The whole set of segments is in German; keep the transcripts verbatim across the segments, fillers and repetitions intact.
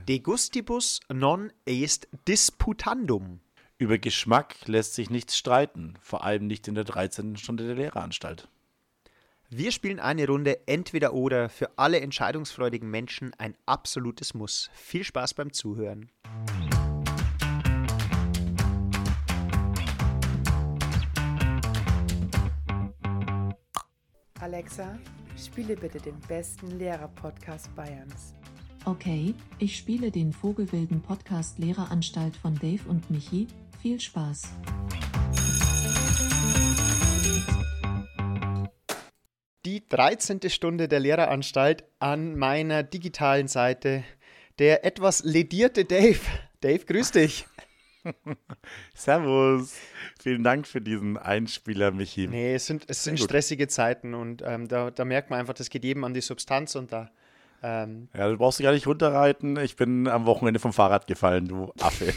De gustibus non est disputandum. Über Geschmack lässt sich nichts streiten, vor allem nicht in der dreizehnten Stunde der Lehreranstalt. Wir spielen eine Runde Entweder-Oder, für alle entscheidungsfreudigen Menschen ein absolutes Muss. Viel Spaß beim Zuhören. Alexa, spiele bitte den besten Lehrer-Podcast Bayerns. Okay, ich spiele den vogelwilden Podcast Lehreranstalt von Dave und Michi. Viel Spaß. Die dreizehnte Stunde der Lehreranstalt an meiner digitalen Seite. Der etwas ledierte Dave. Dave, grüß dich. Servus. Vielen Dank für diesen Einspieler, Michi. Nee, es sind, es sind stressige Zeiten und ähm, da, da merkt man einfach, das geht jedem an die Substanz und da Ähm, ja, du brauchst dich gar nicht runterreiten. Ich bin am Wochenende vom Fahrrad gefallen, du Affe.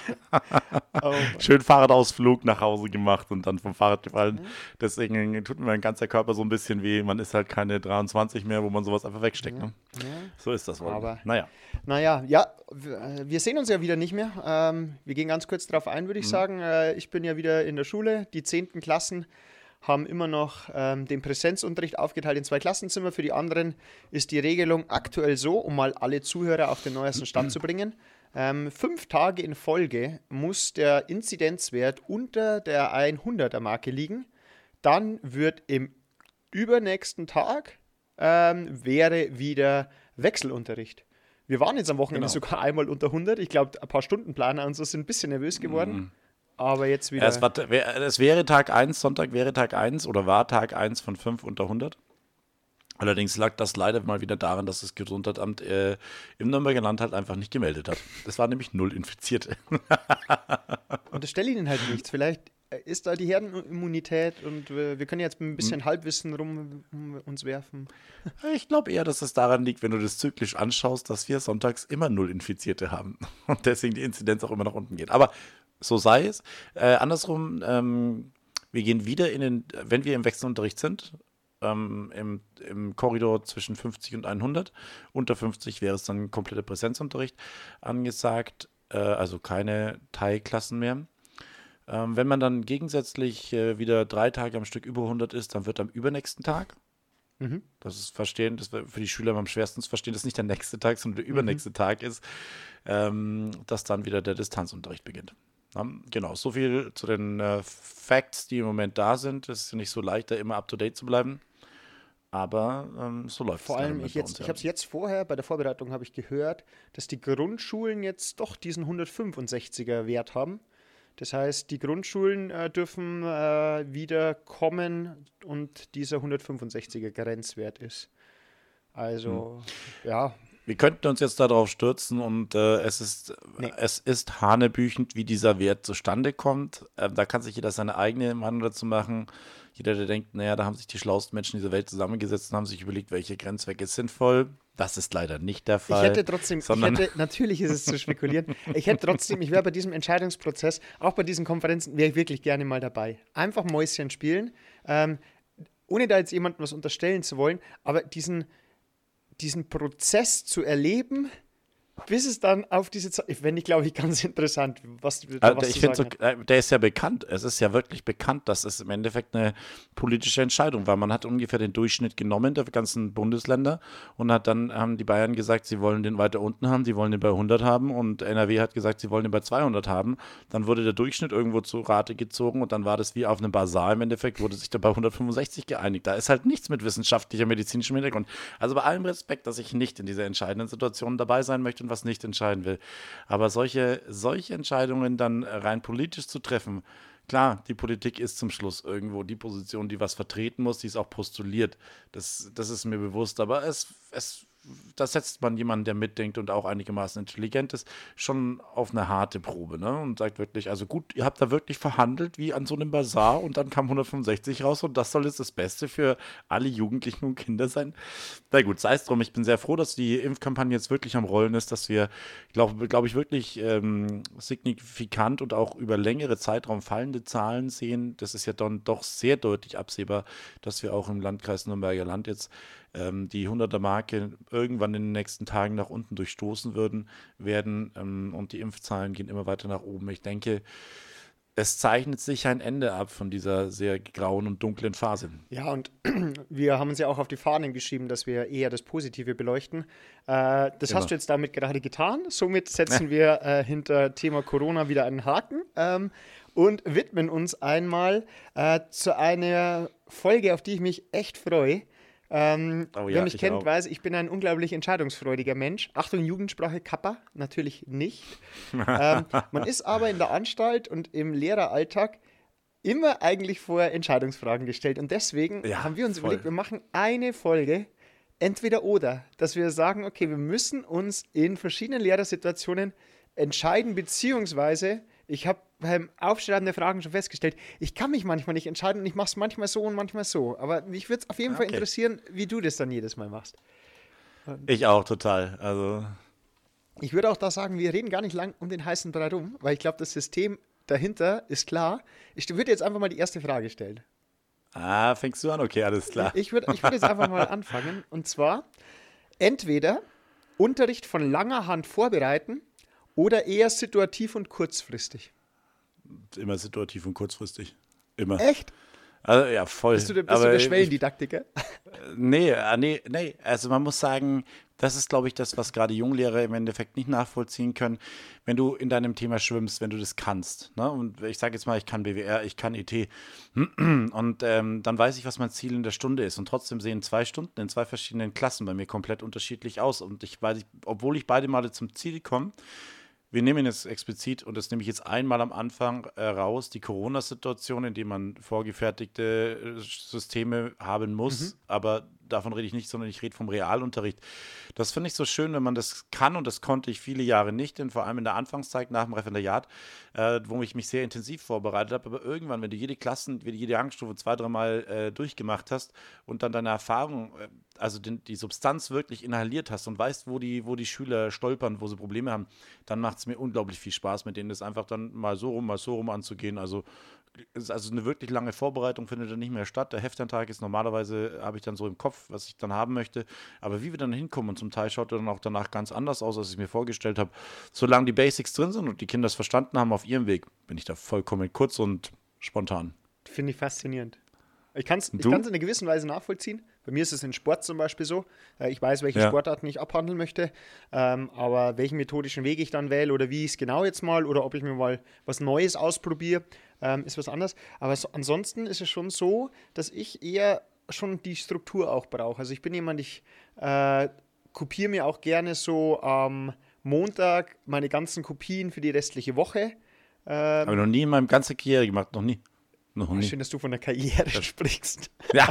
oh Schön Fahrradausflug nach Hause gemacht und dann vom Fahrrad gefallen. Mhm. Deswegen tut mir mein ganzer Körper so ein bisschen weh. Man ist halt keine dreiundzwanzig mehr, wo man sowas einfach wegsteckt. Ja. Ne? Ja. So ist das wohl. Aber naja. Naja, ja, wir sehen uns ja wieder nicht mehr. Ähm, wir gehen ganz kurz darauf ein, würde ich mhm. sagen. Äh, ich bin ja wieder in der Schule. Die zehnten Klassen haben immer noch ähm, den Präsenzunterricht aufgeteilt in zwei Klassenzimmer. Für die anderen ist die Regelung aktuell so, um mal alle Zuhörer auf den neuesten Stand zu bringen. Ähm, fünf Tage in Folge muss der Inzidenzwert unter der hunderter-Marke liegen. Dann wird im übernächsten Tag ähm, wäre wieder Wechselunterricht. Wir waren jetzt am Wochenende genau. sogar einmal unter hundert. Ich glaube, ein paar Stundenplaner und so sind ein bisschen nervös geworden. Mhm. Aber jetzt wieder. Ja, es, war, es wäre Tag eins, Sonntag wäre Tag eins oder war Tag eins von fünf unter hundert. Allerdings lag das leider mal wieder daran, dass das Gesundheitsamt äh, im Nürnberger Land halt einfach nicht gemeldet hat. Es waren nämlich null Infizierte. Und das stelle ihnen halt nichts. Vielleicht ist da die Herdenimmunität und wir, wir können jetzt mit ein bisschen hm. Halbwissen rum um uns werfen. Ich glaube eher, dass es daran liegt, wenn du das zyklisch anschaust, dass wir sonntags immer null Infizierte haben und deswegen die Inzidenz auch immer nach unten geht. Aber so sei es. Äh, andersrum, ähm, wir gehen wieder in den, wenn wir im Wechselunterricht sind, ähm, im, im Korridor zwischen fünfzig und hundert. Unter fünfzig wäre es dann kompletter Präsenzunterricht angesagt, äh, also keine Teilklassen mehr. Ähm, wenn man dann gegensätzlich äh, wieder drei Tage am Stück über hundert ist, dann wird am übernächsten Tag, mhm. das ist verstehen, das wird für die Schüler am schwersten zu verstehen, dass nicht der nächste Tag, sondern der übernächste mhm. Tag ist, ähm, dass dann wieder der Distanzunterricht beginnt. Um, genau, so viel zu den äh, Facts, die im Moment da sind. Es ist ja nicht so leicht, da immer up-to-date zu bleiben. Aber ähm, so läuft es. Vor allem, ich, jetzt, uns, ja. ich habe es jetzt vorher, bei der Vorbereitung habe ich gehört, dass die Grundschulen jetzt doch diesen hundertfünfundsechziger Wert haben. Das heißt, die Grundschulen äh, dürfen äh, wieder kommen und dieser hundertfünfundsechziger Grenzwert ist. Also, hm. ja. Wir könnten uns jetzt darauf stürzen und äh, es ist nee. es ist hanebüchend, wie dieser Wert zustande kommt. Äh, da kann sich jeder seine eigene Meinung dazu machen. Jeder, der denkt, naja, da haben sich die schlauesten Menschen dieser Welt zusammengesetzt und haben sich überlegt, welche Grenzwerte ist sinnvoll. Das ist leider nicht der Fall. Ich hätte trotzdem, ich hätte, natürlich ist es zu spekulieren, ich hätte trotzdem, ich wäre bei diesem Entscheidungsprozess, auch bei diesen Konferenzen, wäre ich wirklich gerne mal dabei. Einfach Mäuschen spielen, ähm, ohne da jetzt jemandem was unterstellen zu wollen, aber diesen diesen Prozess zu erleben, bis es dann auf diese Zeit, wenn ich glaube ich ganz interessant, was du also was ich finde, so, der ist ja bekannt, es ist ja wirklich bekannt, dass es im Endeffekt eine politische Entscheidung war. Man hat ungefähr den Durchschnitt genommen der ganzen Bundesländer und hat dann, haben die Bayern gesagt, sie wollen den weiter unten haben, sie wollen den bei hundert haben und N R W hat gesagt, sie wollen den bei zweihundert haben. Dann wurde der Durchschnitt irgendwo zu Rate gezogen und dann war das wie auf einem Basar im Endeffekt, wurde sich da bei hundertfünfundsechzig geeinigt. Da ist halt nichts mit wissenschaftlicher, medizinischem Hintergrund. Also bei allem Respekt, dass ich nicht in dieser entscheidenden Situation dabei sein möchte und was nicht entscheiden will. Aber solche, solche Entscheidungen dann rein politisch zu treffen, klar, die Politik ist zum Schluss irgendwo die Position, die was vertreten muss, die es auch postuliert. Das, das ist mir bewusst, aber es, es da setzt man jemanden, der mitdenkt und auch einigermaßen intelligent ist, schon auf eine harte Probe, ne? Und sagt wirklich, also gut, ihr habt da wirklich verhandelt wie an so einem Basar und dann kam hundertfünfundsechzig raus und das soll jetzt das Beste für alle Jugendlichen und Kinder sein. Na gut, sei es drum, ich bin sehr froh, dass die Impfkampagne jetzt wirklich am Rollen ist, dass wir, glaube glaub ich, wirklich ähm, signifikant und auch über längere Zeitraum fallende Zahlen sehen. Das ist ja dann doch sehr deutlich absehbar, dass wir auch im Landkreis Nürnberger Land jetzt ähm, die hunderter-Marke irgendwann in den nächsten Tagen nach unten durchstoßen würden, werden ähm, und die Impfzahlen gehen immer weiter nach oben. Ich denke, es zeichnet sich ein Ende ab von dieser sehr grauen und dunklen Phase. Ja, und wir haben uns ja auch auf die Fahnen geschrieben, dass wir eher das Positive beleuchten. Äh, das Immer. hast du jetzt damit gerade getan. Somit setzen wir äh, hinter Thema Corona wieder einen Haken ähm, und widmen uns einmal äh, zu einer Folge, auf die ich mich echt freue. Ähm, Oh ja, wer mich ich kennt, auch. weiß, ich bin ein unglaublich entscheidungsfreudiger Mensch. Achtung, Jugendsprache, Kappa, natürlich nicht. ähm, man ist aber in der Anstalt und im Lehreralltag immer eigentlich vor Entscheidungsfragen gestellt. Und deswegen Ja, haben wir uns voll. überlegt, wir machen eine Folge, entweder oder, dass wir sagen, okay, wir müssen uns in verschiedenen Lehrersituationen entscheiden, beziehungsweise ich habe beim Aufschreiben der Fragen schon festgestellt, ich kann mich manchmal nicht entscheiden und ich mache es manchmal so und manchmal so. Aber mich würde es auf jeden Fall Okay. interessieren, wie du das dann jedes Mal machst. Ich auch total. Also Ich würde auch da sagen, wir reden gar nicht lang um den heißen Brei rum, weil ich glaube, das System dahinter ist klar. Ich würde jetzt einfach mal die erste Frage stellen. Ah, fängst du an? Okay, alles klar. Ich würde ich würd jetzt einfach mal anfangen. Und zwar entweder Unterricht von langer Hand vorbereiten oder eher situativ und kurzfristig. Immer situativ und kurzfristig. Immer. Echt? Also, ja, voll. Bist du der, bist Aber du der ich- Schwellendidaktiker? Nee, ah, nee, nee. Also man muss sagen, das ist, glaube ich, das, was gerade Junglehrer im Endeffekt nicht nachvollziehen können. Wenn du in deinem Thema schwimmst, wenn du das kannst, ne? Und ich sage jetzt mal, ich kann B W R, ich kann I T. Und ähm, dann weiß ich, was mein Ziel in der Stunde ist. Und trotzdem sehen zwei Stunden in zwei verschiedenen Klassen bei mir komplett unterschiedlich aus. Und ich weiß, obwohl ich beide Male zum Ziel komme, wir nehmen jetzt explizit, und das nehme ich jetzt einmal am Anfang äh, raus, die Corona-Situation, in der man vorgefertigte äh, Systeme haben muss. Aber davon rede ich nicht, sondern ich rede vom Realunterricht. Das finde ich so schön, wenn man das kann, und das konnte ich viele Jahre nicht, denn vor allem in der Anfangszeit nach dem Referendariat, äh, wo ich mich sehr intensiv vorbereitet habe. Aber irgendwann, wenn du jede Klassen, jede Jahrgangsstufe zwei, dreimal äh, durchgemacht hast und dann deine Erfahrung, äh, also den, die Substanz wirklich inhaliert hast und weißt, wo die, wo die Schüler stolpern, wo sie Probleme haben, dann macht es mir unglaublich viel Spaß, mit denen das einfach dann mal so rum, mal so rum anzugehen. Also, ist also eine wirklich lange Vorbereitung findet dann nicht mehr statt. Der Heftantrag ist normalerweise, habe ich dann so im Kopf, was ich dann haben möchte. Aber wie wir dann hinkommen, und zum Teil schaut er dann auch danach ganz anders aus, als ich mir vorgestellt habe. Solange die Basics drin sind und die Kinder es verstanden haben auf ihrem Weg, bin ich da vollkommen kurz und spontan. Finde ich faszinierend. Ich kann es ich Du? kann's in einer gewissen Weise nachvollziehen. Bei mir ist es in Sport zum Beispiel so. Äh, Ich weiß, welche Ja. Sportarten ich abhandeln möchte, ähm, aber welchen methodischen Weg ich dann wähle oder wie ich es genau jetzt mal oder ob ich mir mal was Neues ausprobiere, ähm, ist was anderes. Aber so, ansonsten ist es schon so, dass ich eher schon die Struktur auch brauche. Also ich bin jemand, ich äh, kopiere mir auch gerne so am Montag meine ganzen Kopien für die restliche Woche. Ähm, Habe ich noch nie in meinem ganzen Karriere gemacht, noch nie. Noch nie. Schön, dass du von der Karriere sprichst. Ja,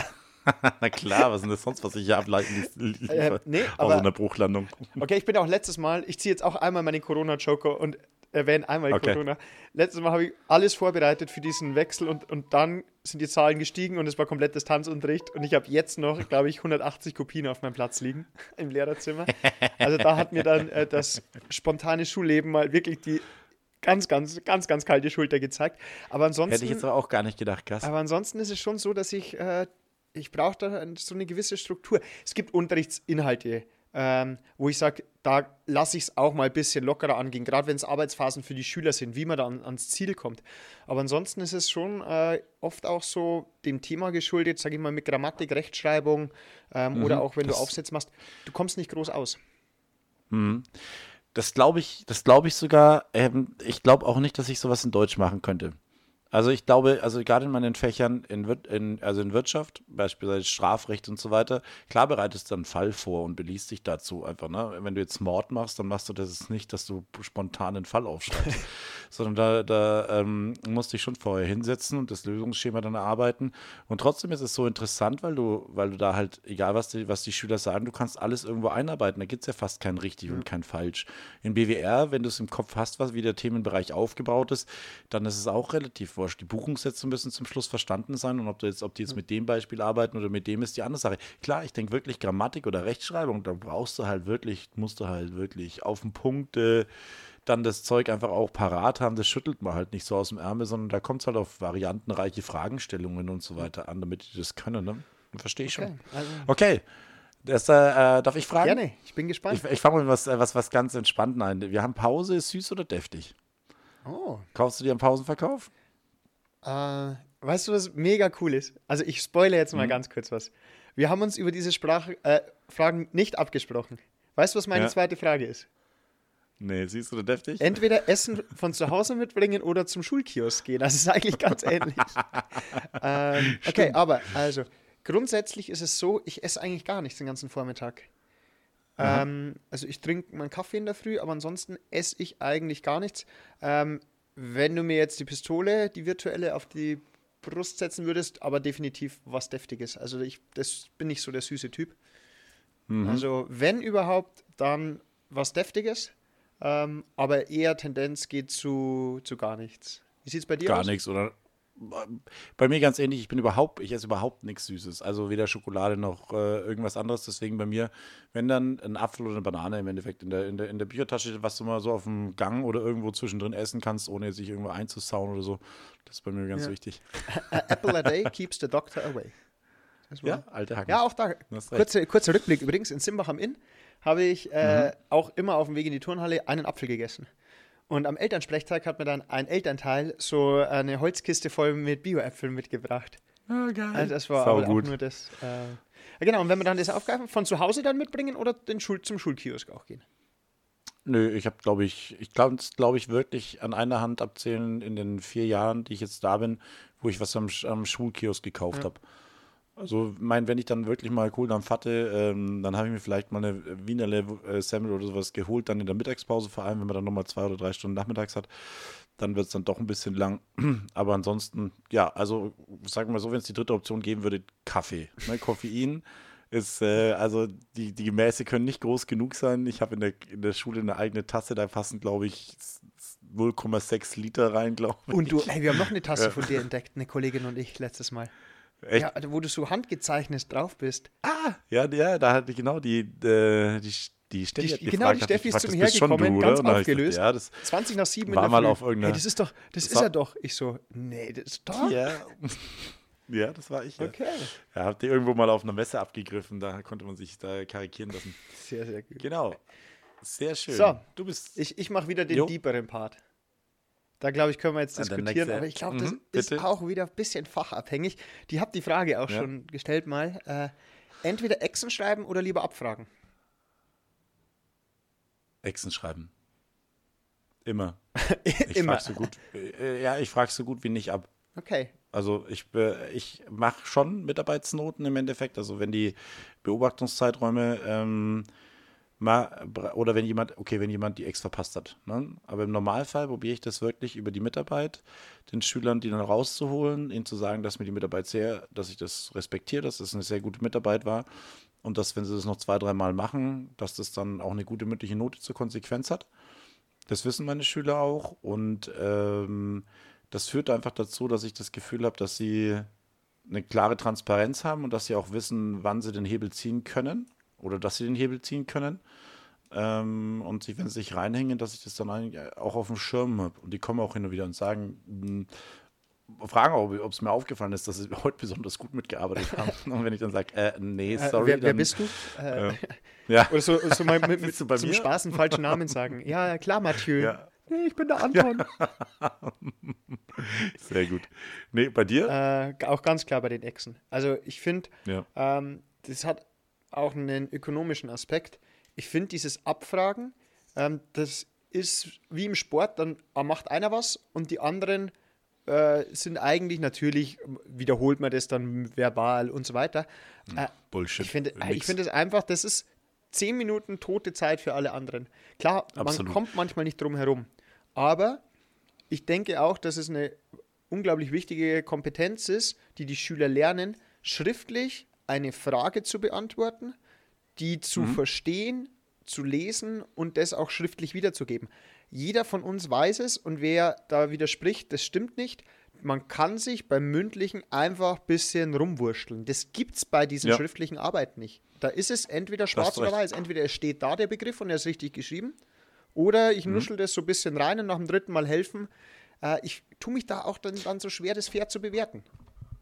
na klar, was ist denn das sonst, was ich hier ableiten ließ- liefere? Äh, nee, Außer aber- einer Bruchlandung. Okay, ich bin auch letztes Mal, ich ziehe jetzt auch einmal meinen Corona-Joker und erwähne einmal Okay. Corona. Letztes Mal habe ich alles vorbereitet für diesen Wechsel und, und dann sind die Zahlen gestiegen und es war komplett Distanzunterricht und ich habe jetzt noch, glaube ich, hundertachtzig Kopien auf meinem Platz liegen im Lehrerzimmer. Also da hat mir dann äh, das spontane Schulleben mal wirklich die ganz, ganz, ganz, ganz kalte Schulter gezeigt. Aber ansonsten, Hätte ich jetzt aber auch gar nicht gedacht, krass. aber ansonsten ist es schon so, dass ich, äh, ich brauche da so eine gewisse Struktur. Es gibt Unterrichtsinhalte, ähm, wo ich sage, da lasse ich es auch mal ein bisschen lockerer angehen, gerade wenn es Arbeitsphasen für die Schüler sind, wie man da an, ans Ziel kommt. Aber ansonsten ist es schon äh, oft auch so dem Thema geschuldet, sage ich mal, mit Grammatik, Rechtschreibung ähm, oder auch wenn du das- Aufsätze machst, du kommst nicht groß aus. Das glaube ich, das glaube ich sogar. Ähm, ich glaube auch nicht, dass ich sowas in Deutsch machen könnte. Also ich glaube, also gerade in meinen Fächern, in, Wir- in, also in Wirtschaft, beispielsweise Strafrecht und so weiter, klar bereitest du einen Fall vor und beliest dich dazu einfach. Ne? Wenn du jetzt Mord machst, dann machst du das nicht, dass du spontan einen Fall aufschreibst, sondern da, da ähm, musst du dich schon vorher hinsetzen und das Lösungsschema dann erarbeiten. Und trotzdem ist es so interessant, weil du, weil du da halt, egal was die, was die Schüler sagen, du kannst alles irgendwo einarbeiten. Da gibt es ja fast kein richtig und kein falsch. In B W R, wenn du es im Kopf hast, was wie der Themenbereich aufgebaut ist, dann ist es auch relativ wurscht. Die Buchungssätze müssen zum Schluss verstanden sein und ob, du jetzt, ob die jetzt mit dem Beispiel arbeiten oder mit dem, ist die andere Sache. Klar, ich denke wirklich Grammatik oder Rechtschreibung, da brauchst du halt wirklich, musst du halt wirklich auf den Punkt äh, dann das Zeug einfach auch parat haben. Das schüttelt man halt nicht so aus dem Ärmel, sondern da kommt es halt auf variantenreiche Fragestellungen und so weiter an, damit die das können. Ne? Verstehe ich schon. Okay, also Okay, Das, äh, darf ich fragen? Gerne, ich bin gespannt. Ich, ich fange mal mit was, äh, was, was ganz entspannt ein. Wir haben Pause, ist süß oder deftig? Oh. Kaufst du dir einen Pausenverkauf? Äh, weißt du, was mega cool ist? Also ich spoilere jetzt mal Mhm. ganz kurz was. Wir haben uns über diese Sprach, äh, Fragen nicht abgesprochen. Weißt du, was meine Ja. zweite Frage ist? Nee, süß oder deftig? Entweder Essen von zu Hause mitbringen oder zum Schulkiosk gehen. Das ist eigentlich ganz ähnlich. ähm, okay, aber also grundsätzlich ist es so, ich esse eigentlich gar nichts den ganzen Vormittag. Aha. Ähm, also ich trinke meinen Kaffee in der Früh, aber ansonsten esse ich eigentlich gar nichts. Ähm, wenn du mir jetzt die Pistole, die virtuelle, auf die Brust setzen würdest, aber definitiv was Deftiges. Also ich das bin nicht so der süße Typ. Mhm. Also wenn überhaupt, dann was Deftiges. Ähm, aber eher Tendenz geht zu, zu gar nichts. Wie sieht es bei dir Gar aus? nichts, oder? Bei mir ganz ähnlich, ich bin überhaupt, ich esse überhaupt nichts Süßes. Also weder Schokolade noch äh, irgendwas anderes. Deswegen bei mir, wenn dann ein Apfel oder eine Banane im Endeffekt in der, in der, in der Büchertasche, was du mal so auf dem Gang oder irgendwo zwischendrin essen kannst, ohne sich irgendwo einzusauen oder so. Das ist bei mir ganz Ja. wichtig. A apple a day keeps the doctor away. Das war- Ja, alte Hacken. Ja, auch da. Du hast recht. Kurze, kurzer Rückblick. Übrigens, in Simbach am Inn habe ich äh, Mhm. auch immer auf dem Weg in die Turnhalle einen Apfel gegessen. Und am Elternsprechtag hat mir dann ein Elternteil so eine Holzkiste voll mit Bio-Äpfeln mitgebracht. Ah, geil. Also das war Sau aber gut. auch nur das. Äh, ja, genau, und wenn wir dann das aufgreifen, von zu Hause dann mitbringen oder den Schul zum Schulkiosk auch gehen? Nö, ich habe, glaube ich, ich glaube, glaube ich, wirklich an einer Hand abzählen in den vier Jahren, die ich jetzt da bin, wo ich was am, Sch- am Schulkiosk gekauft Ja. habe. Also, mein, wenn ich dann wirklich mal Kohldampf hatte, ähm, dann habe ich mir vielleicht mal eine Wienerle äh, Semmel oder sowas geholt, dann in der Mittagspause, vor allem, wenn man dann nochmal zwei oder drei Stunden nachmittags hat, dann wird es dann doch ein bisschen lang. Aber ansonsten, ja, also sagen wir mal so, wenn es die dritte Option geben würde, Kaffee. Ne? Koffein ist, äh, also die, die Gemäße können nicht groß genug sein. Ich habe in der, in der Schule eine eigene Tasse, da passen, glaube ich, null Komma sechs Liter rein, glaube ich. Und du, ey, wir haben noch eine Tasse Ja. von dir entdeckt, eine Kollegin und ich letztes Mal. Echt? Ja, wo du so handgezeichnet drauf bist. Ah, ja, ja, da hatte ich genau die, äh, die, die Steffi Die- hat genau, gefragt, die hat Steffi mich ist gefragt, zu das mir bist schon hergekommen, du, ganz oder? Und da hab ich aufgelöst. gesagt, ja, das zwanzig nach sieben War in der mal Früh. auf irgendeiner- Hey, das ist doch, das, Das ist war- er doch. Ich so, nee, das ist doch. ja. Ja, das war ich. Ja. Okay. Ja, habt ihr irgendwo mal auf einer Messe abgegriffen, da konnte man sich da karikieren lassen. Sehr, sehr gut. Genau. Sehr schön. So. Du bist. Ich, ich mache wieder den Jo. deeperen Part. Da glaube ich, können wir jetzt Ah, der diskutieren, nächste. aber ich glaube, das Mhm, ist bitte. auch wieder ein bisschen fachabhängig. Die habt die Frage auch Ja. schon gestellt mal. Äh, entweder Exen schreiben oder lieber abfragen. Exen schreiben. Immer. Ich Immer. frag so gut. Äh, ja, ich frage so gut wie nicht ab. Okay. Also ich, äh, ich mache schon Mitarbeitsnoten im Endeffekt. Also wenn die Beobachtungszeiträume ähm, mal, oder wenn jemand, okay, wenn jemand die Ex verpasst hat. Ne? Aber im Normalfall probiere ich das wirklich über die Mitarbeit, den Schülern die dann rauszuholen, ihnen zu sagen, dass mir die Mitarbeit sehr, dass ich das respektiere, dass das eine sehr gute Mitarbeit war und dass, wenn sie das noch zwei, dreimal machen, dass das dann auch eine gute mündliche Note zur Konsequenz hat. Das wissen meine Schüler auch und ähm, das führt einfach dazu, dass ich das Gefühl habe, dass sie eine klare Transparenz haben und dass sie auch wissen, wann sie den Hebel ziehen können oder dass sie den Hebel ziehen können. Ähm, und sich, wenn sie sich reinhängen, dass ich das dann eigentlich auch auf dem Schirm habe. Und die kommen auch hin und wieder und sagen, mh, fragen auch, ob es mir aufgefallen ist, dass sie heute besonders gut mitgearbeitet haben. Und wenn ich dann sage, äh, nee, Äh, sorry, wer, wer dann, bist du? Äh, äh, ja, Oder so, so mal mit, mit Bist du bei zum mir? Spaß einen falschen Namen sagen. Ja, klar, Mathieu. ja, Nee, ich bin der Anton. sehr gut. Nee, bei dir? Äh, auch ganz klar bei den Exen. Also ich finde, Ja. ähm, das hat auch einen ökonomischen Aspekt. Ich finde dieses Abfragen, ähm, das ist wie im Sport, dann macht einer was und die anderen äh, sind eigentlich natürlich, wiederholt man das dann verbal und so weiter. Äh, Bullshit. ich finde Nix. ich finde es einfach, das ist zehn Minuten tote Zeit für alle anderen. Klar, Absolut. man kommt manchmal nicht drum herum. Aber ich denke auch, dass es eine unglaublich wichtige Kompetenz ist, die die Schüler lernen, schriftlich eine Frage zu beantworten, die zu Mhm. verstehen, zu lesen und das auch schriftlich wiederzugeben. Jeder von uns weiß es und wer da widerspricht, das stimmt nicht. Man kann sich beim Mündlichen einfach ein bisschen rumwurschteln. Das gibt es bei diesen Ja. schriftlichen Arbeiten nicht. Da ist es entweder hast schwarz oder recht. weiß. Entweder es steht da der Begriff und er ist richtig geschrieben, oder ich Mhm. nuschel das so ein bisschen rein und nach dem dritten Mal helfen. Äh, ich tue mich da auch dann, dann so schwer, das fair zu bewerten.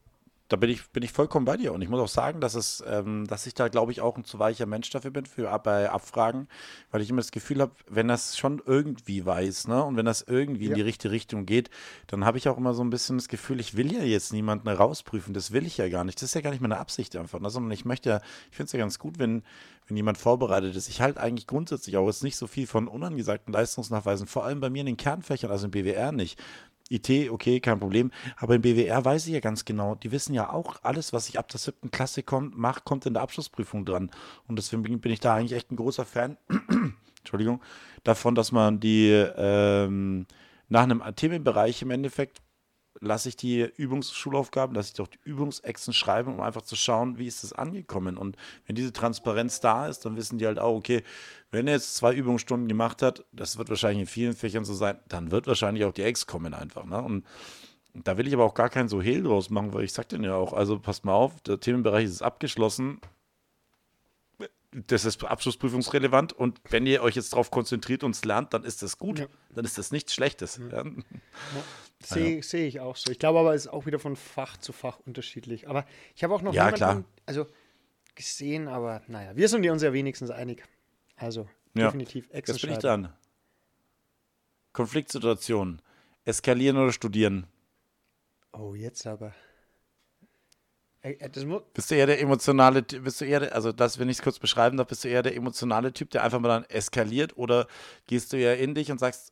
Da bin ich, bin ich vollkommen bei dir. Und ich muss auch sagen, dass es, ähm, dass ich da, glaube ich, auch ein zu weicher Mensch dafür bin, für ab- bei Abfragen, weil ich immer das Gefühl habe, wenn das schon irgendwie weiß, ne, und wenn das irgendwie in Ja. die richtige Richtung geht, dann habe ich auch immer so ein bisschen das Gefühl, ich will ja jetzt niemanden rausprüfen. Das will ich ja gar nicht. Das ist ja gar nicht meine Absicht einfach, ne, sondern ich möchte ja, ich finde es ja ganz gut, wenn, wenn jemand vorbereitet ist. Ich halte eigentlich grundsätzlich auch jetzt nicht so viel von unangesagten Leistungsnachweisen, vor allem bei mir in den Kernfächern, also im B W R nicht. I T, okay, kein Problem. Aber im B W R weiß ich ja ganz genau, die wissen ja auch, alles, was ich ab der siebten Klasse kommt, mache, kommt in der Abschlussprüfung dran. Und deswegen bin bin ich da eigentlich echt ein großer Fan, Entschuldigung, davon, dass man die ähm, nach einem Themenbereich im Endeffekt lasse ich die Übungsschulaufgaben, lasse ich doch die Übungsexen schreiben, um einfach zu schauen, wie ist das angekommen. Und wenn diese Transparenz da ist, dann wissen die halt auch, okay, wenn er jetzt zwei Übungsstunden gemacht hat, das wird wahrscheinlich in vielen Fächern so sein, dann wird wahrscheinlich auch die Ex kommen einfach. Ne? Und da will ich aber auch gar keinen so Hehl draus machen, weil ich sag denen ja auch, also passt mal auf, der Themenbereich ist abgeschlossen, das ist abschlussprüfungsrelevant und wenn ihr euch jetzt darauf konzentriert und es lernt, dann ist das gut, Ja. dann ist das nichts Schlechtes. Ja. Ja, sehe seh ich auch so. Ich glaube aber, es ist auch wieder von Fach zu Fach unterschiedlich. Aber ich habe auch noch Ja, niemanden, klar. also gesehen, aber naja, wir sind uns ja wenigstens einig. Also Ja. definitiv Jetzt bin ich Excel-Schreiben. dran. Konfliktsituation. Eskalieren oder studieren? Oh, jetzt aber. Äh, äh, Das mu Bist du eher der emotionale, Ty- bist du eher, der, also das, wenn ich es kurz beschreiben darf, bist du eher der emotionale Typ, der einfach mal dann eskaliert oder gehst du eher in dich und sagst,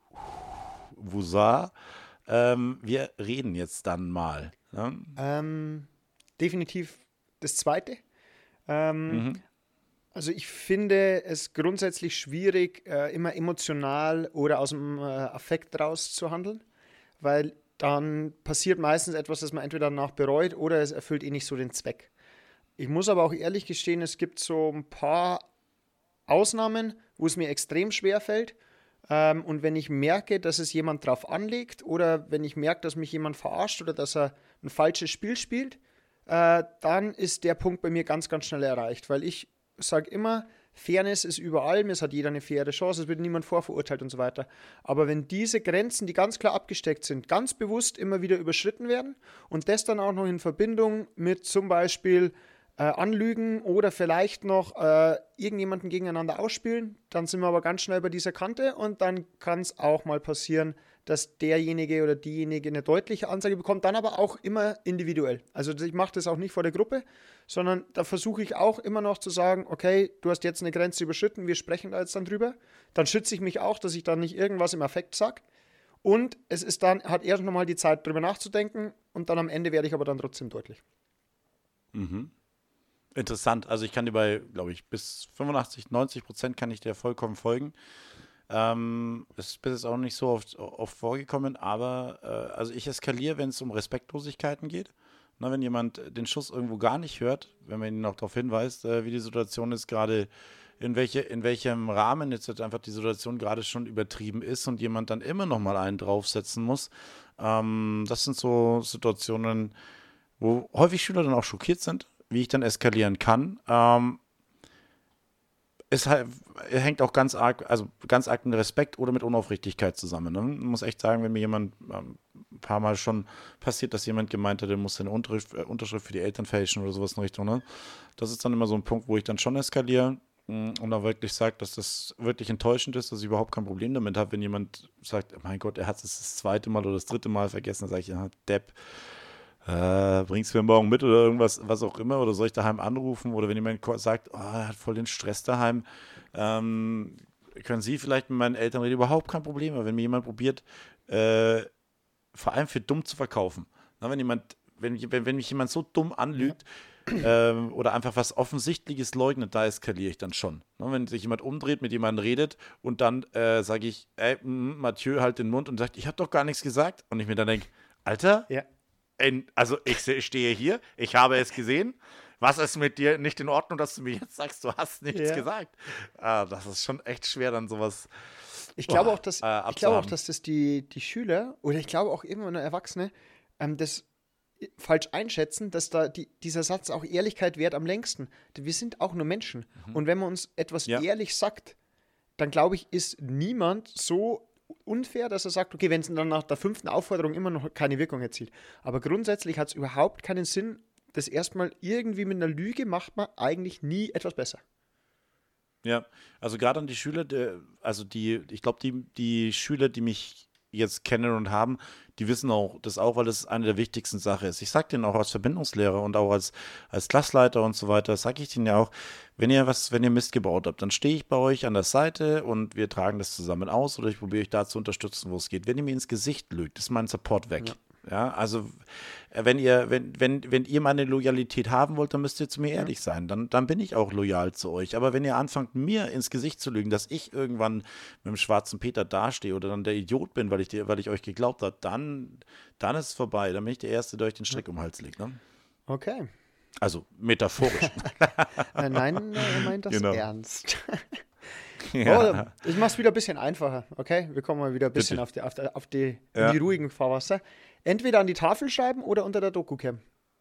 Wusa, ähm, wir reden jetzt dann mal. Ne? ähm, definitiv das Zweite. Ähm, Mhm. Also ich finde es grundsätzlich schwierig, äh, immer emotional oder aus dem äh, Affekt raus zu handeln, weil dann passiert meistens etwas, das man entweder danach bereut oder es erfüllt eh nicht so den Zweck. Ich muss aber auch ehrlich gestehen, es gibt so ein paar Ausnahmen, wo es mir extrem schwer fällt. Ähm, und wenn ich merke, dass es jemand drauf anlegt oder wenn ich merke, dass mich jemand verarscht oder dass er ein falsches Spiel spielt, äh, dann ist der Punkt bei mir ganz, ganz schnell erreicht, weil ich sage immer, Fairness ist überall, es hat jeder eine faire Chance, es wird niemand vorverurteilt und so weiter. Aber wenn diese Grenzen, die ganz klar abgesteckt sind, ganz bewusst immer wieder überschritten werden und das dann auch noch in Verbindung mit zum Beispiel äh, Anlügen oder vielleicht noch äh, irgendjemanden gegeneinander ausspielen, dann sind wir aber ganz schnell bei dieser Kante und dann kann es auch mal passieren, dass derjenige oder diejenige eine deutliche Ansage bekommt, dann aber auch immer individuell. Also ich mache das auch nicht vor der Gruppe, sondern da versuche ich auch immer noch zu sagen, okay, du hast jetzt eine Grenze überschritten, wir sprechen da jetzt dann drüber. Dann schütze ich mich auch, dass ich dann nicht irgendwas im Affekt sage. Und es ist dann, hat erst nochmal die Zeit, drüber nachzudenken und dann am Ende werde ich aber dann trotzdem deutlich. Mhm. Interessant. Also ich kann dir bei, glaube ich, bis fünfundachtzig, neunzig Prozent kann ich dir vollkommen folgen. Ähm, es ist bis jetzt auch nicht so oft, oft vorgekommen, aber äh, also ich eskaliere, wenn es um Respektlosigkeiten geht. Na, wenn jemand den Schuss irgendwo gar nicht hört, wenn man ihn noch darauf hinweist, äh, wie die Situation ist, gerade in, welche, in welchem Rahmen jetzt halt einfach die Situation gerade schon übertrieben ist und jemand dann immer noch mal einen draufsetzen muss. Ähm, das sind so Situationen, wo häufig Schüler dann auch schockiert sind, wie ich dann eskalieren kann. Ähm, es halt, hängt auch ganz arg, also ganz arg mit Respekt oder mit Unaufrichtigkeit zusammen. Ne? Man muss echt sagen, wenn mir jemand ähm, ein paar Mal schon passiert, dass jemand gemeint hat, der muss seine Unterschrift, äh, Unterschrift für die Eltern fälschen oder sowas in Richtung. Ne? Das ist dann immer so ein Punkt, wo ich dann schon eskaliere mh, und dann wirklich sage, dass das wirklich enttäuschend ist, dass ich überhaupt kein Problem damit habe, wenn jemand sagt, mein Gott, er hat es das zweite Mal oder das dritte Mal vergessen, dann sage ich, ja, Depp. Äh, bringst du mir morgen mit oder irgendwas, was auch immer, oder soll ich daheim anrufen? Oder wenn jemand ko- sagt, oh, er hat voll den Stress daheim, ähm, können Sie vielleicht mit meinen Eltern reden? Überhaupt kein Problem. Aber wenn mir jemand probiert, äh, vor allem für dumm zu verkaufen, na, wenn jemand, wenn, wenn, wenn mich jemand so dumm anlügt, ähm, oder einfach was Offensichtliches leugnet, da eskaliere ich dann schon. Na, wenn sich jemand umdreht, mit jemandem redet und dann äh, sage ich, ey, mh, Mathieu, halt den Mund und sagt, ich habe doch gar nichts gesagt. Und ich mir dann denke, Alter, Ja. In, also ich se- stehe hier, ich habe es gesehen. Was ist mit dir nicht in Ordnung, dass du mir jetzt sagst, du hast nichts Ja. gesagt? Ah, das ist schon echt schwer, dann sowas. Ich glaube Boah, auch, dass, äh, ich glaube auch, abzuhaben. dass das die, die Schüler oder ich glaube auch irgendwann Erwachsene ähm, das falsch einschätzen, dass da die, dieser Satz auch Ehrlichkeit währt am längsten. Wir sind auch nur Menschen. Und wenn man uns etwas Ja. ehrlich sagt, dann glaube ich, ist niemand so unfair, dass er sagt, okay, wenn es dann nach der fünften Aufforderung immer noch keine Wirkung erzielt. Aber grundsätzlich hat es überhaupt keinen Sinn, das erstmal irgendwie mit einer Lüge macht man eigentlich nie etwas besser. Ja, also gerade an die Schüler, der, also die, ich glaube, die, die Schüler, die mich jetzt kennen und haben, die wissen auch das auch, weil das eine der wichtigsten Sachen ist. Ich sage denen auch als Verbindungslehrer und auch als, als Klassleiter und so weiter, sage ich denen ja auch, wenn ihr was, wenn ihr Mist gebaut habt, dann stehe ich bei euch an der Seite und wir tragen das zusammen aus oder ich probiere euch da zu unterstützen, wo es geht. Wenn ihr mir ins Gesicht lügt, ist mein Support weg. Ja. Ja, also wenn ihr, wenn, wenn, wenn ihr meine Loyalität haben wollt, dann müsst ihr zu mir ehrlich sein. Dann, dann bin ich auch loyal zu euch. Aber wenn ihr anfangt, mir ins Gesicht zu lügen, dass ich irgendwann mit dem schwarzen Peter dastehe oder dann der Idiot bin, weil ich, dir, weil ich euch geglaubt habe, dann, dann ist es vorbei. Dann bin ich der Erste, der euch den Strick um den Hals legt. Ne? Okay. Also metaphorisch. äh, nein, er meint das genau. ernst. Ja. Oh, ich mach's wieder ein bisschen einfacher, okay? Wir kommen mal wieder ein bisschen auf die, auf die, auf die, ja. in die ruhigen Fahrwasser. Entweder an die Tafel schreiben oder unter der Doku-Cam.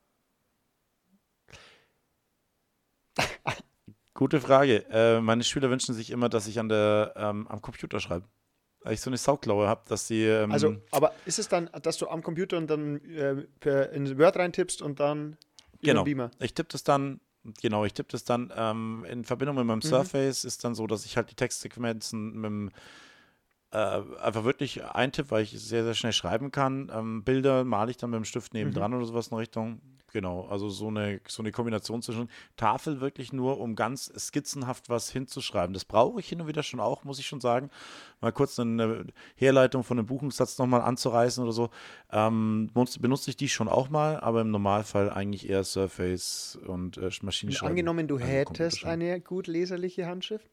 Gute Frage. Äh, meine Schüler wünschen sich immer, dass ich an der, ähm, am Computer schreibe. Weil ich so eine Sauklaue habe, dass sie... Ähm, also, aber ist es dann, dass du am Computer und dann äh, per, in Word reintippst und dann genau. über Beamer? Ich tippe das dann... Genau, ich tippe das dann ähm, in Verbindung mit meinem mhm. Surface, ist dann so, dass ich halt die Textsequenzen mit dem, äh, einfach wirklich eintippe, weil ich sehr, sehr schnell schreiben kann. Ähm, Bilder male ich dann mit dem Stift nebendran mhm. oder sowas in Richtung. Genau, also so eine, so eine Kombination zwischen Tafel wirklich nur, um ganz skizzenhaft was hinzuschreiben. Das brauche ich hin und wieder schon auch, muss ich schon sagen. Mal kurz eine Herleitung von einem Buchungssatz nochmal anzureißen oder so. Ähm, benutze ich die schon auch mal, aber im Normalfall eigentlich eher Surface und äh, Maschinenschreiben. Angenommen, du also hättest eine gut leserliche Handschrift?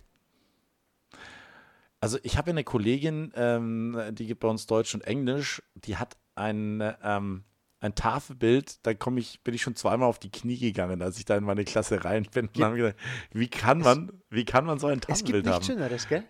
Also ich habe eine Kollegin, ähm, die gibt bei uns Deutsch und Englisch, die hat ein... Ähm, ein Tafelbild, da komme ich, bin ich schon zweimal auf die Knie gegangen, als ich da in meine Klasse rein bin. Und habe gedacht, wie kann man, wie kann man so ein Tafelbild haben? Es gibt nichts Schöneres, gell?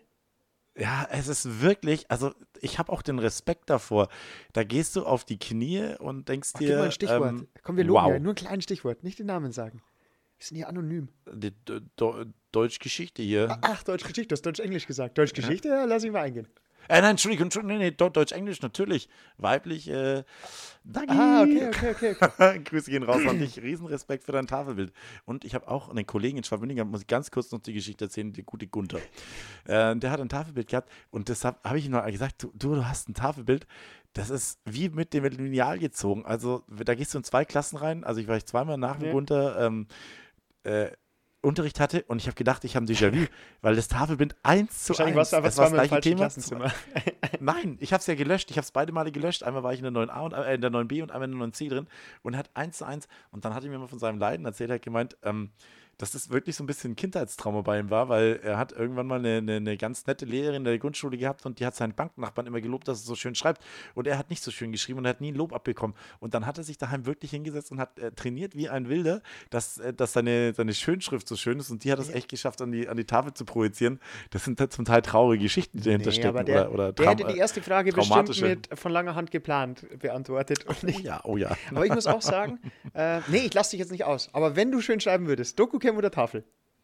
Ja, es ist wirklich, also ich habe auch den Respekt davor. Da gehst du auf die Knie und denkst Ach, dir, gib mal ein Stichwort. Ähm, Komm, wir loben wow. ja, nur ein kleines Stichwort, nicht den Namen sagen. Wir sind hier anonym. Die Do- Do- Deutschgeschichte hier. Ach, Deutschgeschichte, du hast Deutsch-Englisch gesagt. Deutschgeschichte, ja, lass ich mal eingehen. Äh, nein, Entschuldigung, Entschuldigung, nee, nee, Deutsch-Englisch natürlich. Weiblich, äh, danke. Ah, okay, okay, okay. okay. Grüße gehen raus an dich. Riesenrespekt für dein Tafelbild. Und ich habe auch einen Kollegen in Schwabmündigen, muss ich ganz kurz noch die Geschichte erzählen, der gute Gunther. Äh, der hat ein Tafelbild gehabt und deshalb habe ich ihm noch gesagt, du, du hast ein Tafelbild, das ist wie mit dem Lineal gezogen. Also da gehst du in zwei Klassen rein, also ich war ich zweimal nach dem ja. Gunther, ähm, äh, Unterricht hatte und ich habe gedacht, ich habe ein Déjà-vu, weil das Tafelbild eins zu eins, warst du einfach das war das zweimal im gleiche falschen Thema. Klassenzimmer. Nein, ich habe es ja gelöscht. Ich habe es beide Male gelöscht. Einmal war ich in der neun a und äh, in der neun b und einmal in der neun c drin und hat eins zu eins und dann hat er mir mal von seinem Leiden erzählt, er hat gemeint, ähm, dass das wirklich so ein bisschen ein Kindheitstrauma bei ihm war, weil er hat irgendwann mal eine, eine, eine ganz nette Lehrerin in der Grundschule gehabt und die hat seinen Banknachbarn immer gelobt, dass er so schön schreibt und er hat nicht so schön geschrieben und er hat nie ein Lob abbekommen und dann hat er sich daheim wirklich hingesetzt und hat äh, trainiert wie ein Wilder, dass, äh, dass seine, seine Schönschrift so schön ist und die hat es echt geschafft, an die, an die Tafel zu projizieren. Das sind halt zum Teil traurige Geschichten, die dahinter Nee, stecken. aber der, oder, oder der Traum, hätte die erste Frage bestimmt mit von langer Hand geplant beantwortet. Und nicht. Oh ja, oh ja. Aber ich muss auch sagen, äh, nee, ich lasse dich jetzt nicht aus. Aber wenn du schön schreiben würdest, Doku-Cam oder Tafel?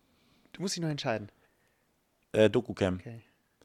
Du musst dich noch entscheiden. Äh, Doku-Cam. Okay.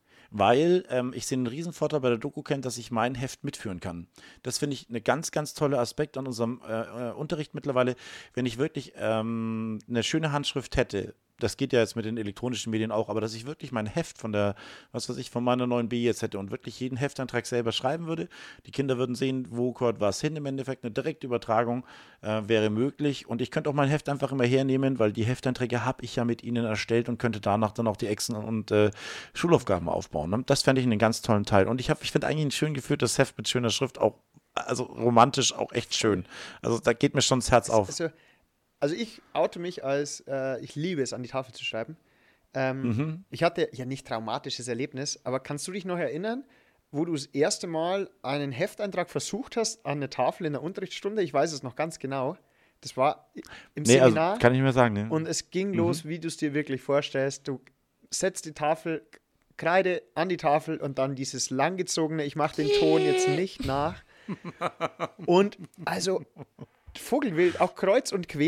Weil ähm, ich sehe einen Riesenvorteil bei der Doku-Cam, dass ich mein Heft mitführen kann. Das finde ich eine ganz, ganz tolle Aspekt an unserem äh, Unterricht mittlerweile. Wenn ich wirklich ähm, eine schöne Handschrift hätte, das geht ja jetzt mit den elektronischen Medien auch, aber dass ich wirklich mein Heft von der, was weiß ich, von meiner neun b jetzt hätte und wirklich jeden Heftantrag selber schreiben würde. Die Kinder würden sehen, wo gehört was hin im Endeffekt. Eine direkte Übertragung äh, wäre möglich und ich könnte auch mein Heft einfach immer hernehmen, weil die Heftanträge habe ich ja mit ihnen erstellt und könnte danach dann auch die Exen und äh, Schulaufgaben aufbauen. Ne? Das fände ich einen ganz tollen Teil. Und ich, hab, ich finde eigentlich ein schön geführtes Heft mit schöner Schrift auch, also romantisch auch echt schön. Also da geht mir schon das Herz auf. Also, Also ich oute mich als, äh, ich liebe es, an die Tafel zu schreiben. Ähm, Mhm. Ich hatte ja nicht traumatisches Erlebnis, aber kannst du dich noch erinnern, wo du das erste Mal einen Hefteintrag versucht hast an eine Tafel in der Unterrichtsstunde? Ich weiß es noch ganz genau. Das war im Nee, also Seminar kann ich mir sagen. Ne? und es ging los, wie du es dir wirklich vorstellst. Du setzt die Tafel, Kreide an die Tafel und dann dieses langgezogene, ich mache den Ton jetzt nicht nach. Und also Vogelwild, auch kreuz und quer,